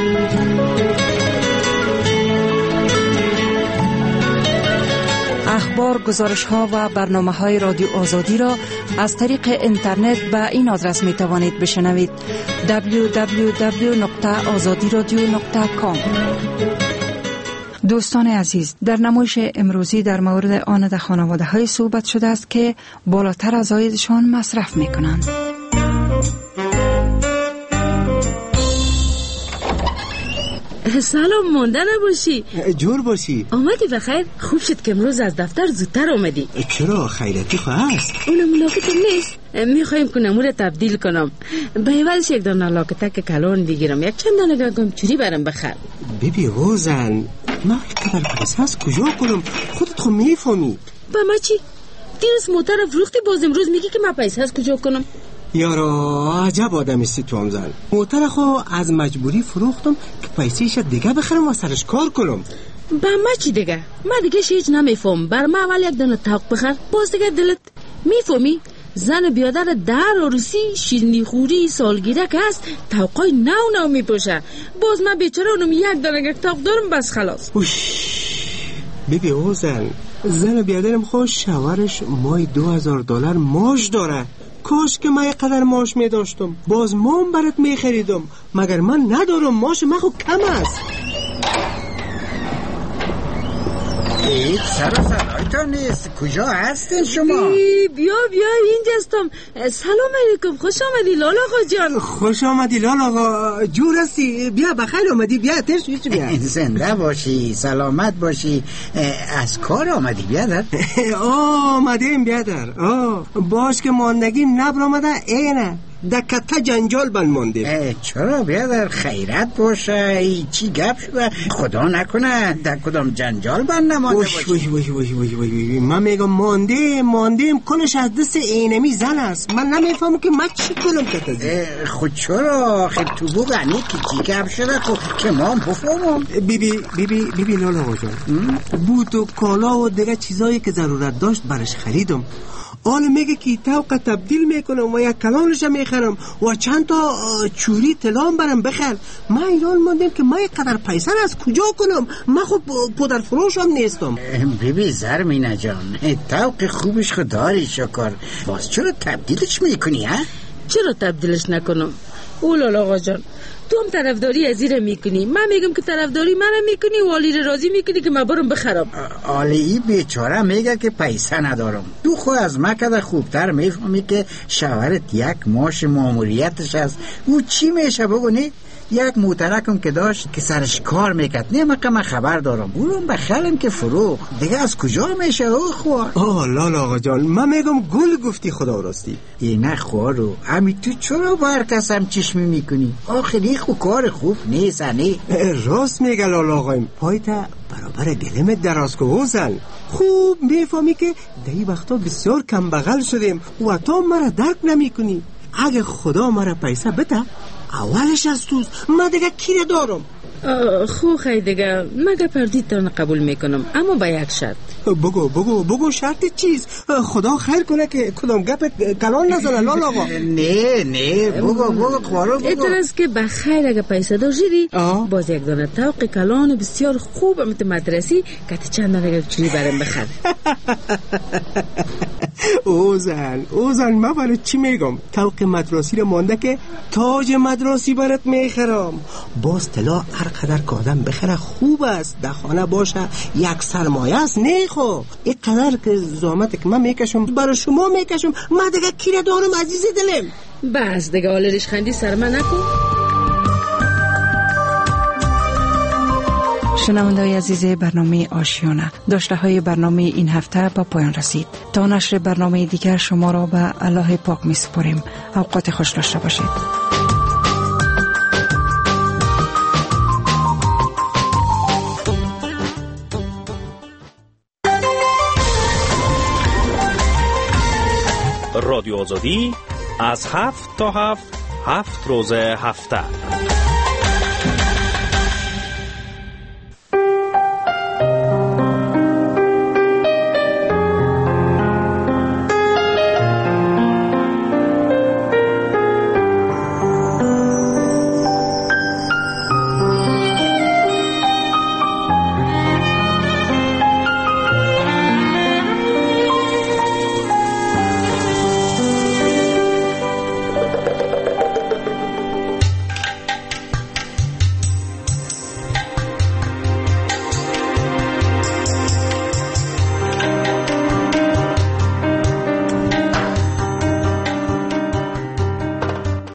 اخبار، گزارش‌ها و برنامه‌های رادیو آزادی را از طریق اینترنت به این آدرس می‌توانید بشنوید: www.azadiradio.com. دوستان عزیز، در نمایش امروزی در مورد آن خانواده‌های صحبت شده است که بالاتر از عایدشان مصرف می‌کنند. سلام، مانده نباشی. جور باشی. آمدی بخیر؟ خوب شد که امروز از دفتر زودتر آمدی. چرا؟ خیرتی خواه است. اونم لاکتم نیست. میخوایم که نمور تبدیل کنم. به عوضش یک دانه لاکتک کلان بگیرم، یک چند دانه گم چوری برم بخر. بیبی روزن، ما قدر پس کجا کنم؟ خودت خود میفهمی. با ما چی؟ دیروز موتر فروختی، باز امروز میگی که من پیسه از کجا کنم؟ یارا عجب آدمیستی تو هم زن. موتر خو از مجبوری فروختم که پیسهش دیگه بخرم و سرش کار کنم. با ما چی دیگه؟ من دیگه هیچ نمیفهم. بر ما اول یک دانه تاق بخر، باز دیگه دلت میفهمی؟ زن بیادر در عروسی شیرینی خوری سالگیره که هست تاقای نو میپوشه. باز من بیچاره اونم یک دانه تاق دارم بس خلاص. بیبی او زن بیادرم خوش شوهرش مای $2000 ماش داره. کاش که من قدر ماش می داشتم، باز مام برات می خریدم، مگر من ندارم؟ ماش من خود کم است. این سر و صدایتان نیست. کجا هستین شما؟ بیا اینجا هستم. سلام علیکم، خوش آمدی لال آقا جان. خوش آمدی لال آقا، جور هستی؟ بیا بخیر آمدی، بیا ترش بیا. زنده باشی، سلامت باشی. از کار آمدی بیادر؟ آمدیم بیادر. باش که ماندگیم نبر آمده اینه دکتا جنجال بل مانده. چرا بیادر؟ خیرت باشه. چی گپ شده؟ خدا نکنه در کدام جنجال بل نمانده باشی. وی من میگم ماندیم کنش از دست اینمی زن است. من نمیفهم که من چی کنم که خود چرا؟ خیلی تو بگنی که چی گپ شده خود که ما بفهمم. بیبی لالا آقا جان، بود و کالا و دیگه چیزایی که ضرورت داشت برش خریدم. حالا میگه که توقع تبدیل میکنم و یک کلانش میخرم و چند تا چوری تلام برم بخر. من ایران ماندم که من قدر پیسه از کجا کنم؟ من خود پدر فروش هم نیستم. بیبی زرمینه جان، توقع خوبش خود داری شکر، باز چرا تبدیلش میکنی ها؟ چرا تبدیلش نکنم؟ اولالا آقا جان، تو هم طرفداری از ایره میکنی، من میگم که طرفداری منم میکنی و آلی رو راضی میکنی که من برم بخرم. آلی بیچاره میگه که پیسه ندارم. تو خود از من کده خوبتر میفهمی که شوهرت یک ماش ماموریتش هست. او چی میشه بگونی؟ یک موترکم که داشت که سرش کار میکرد نیمه من خبر دارم اونم به خلم که فروخت دیگه از کجا میشه او خواه؟ لالا آقا جان من میگم گل گفتی خدا راستی. نه خوارو امی تو چرا بر کسم چشمی میکنی؟ آخری خو کار خوب نیست نه؟ راست میگه لالا آقایم پایتا برابر گلم دراز که اوزن خوب میفهمی که دهی وقتا بسیار کم بغل شدیم و تو مرا درک نمی کنی. اگه خدا مرا پیسه بده اولش از توز من دیگه کیره دارم. خو خیلی دیگه مگه پردید ترن قبول میکنم اما با یک شرط. بگو شرط چیز؟ خدا خیر کنه که کدام گپ کلان نزنه لالا آقا. نه بگو خوارو بگو. اعتراض که بخیر اگه پیسه داشتی باز یک دانه توق کلان بسیار خوب امت مدرسی که چند دانه چیزی برم بخر. اوزن من برای چی میگم توق مدرسی رو مانده که تاج مدرسی برات میخرم. باز طلا هر قدر که آدم بخره خوب است در خانه باشه یک سرمایه است. نه خب این قدر که زحمت که من میکشم برای شما میکشم من دیگه کیره دارم عزیز دلم. بس دیگه حال ریشخندی سر من نکن. شنونده‌های عزیز برنامه آشیانه داشته های برنامه این هفته با پایان رسید. تا نشر برنامه دیگر شما را به الله پاک می سپاریم. اوقات خوش داشته باشید. رادیو آزادی از 7 تا 7 روز هفته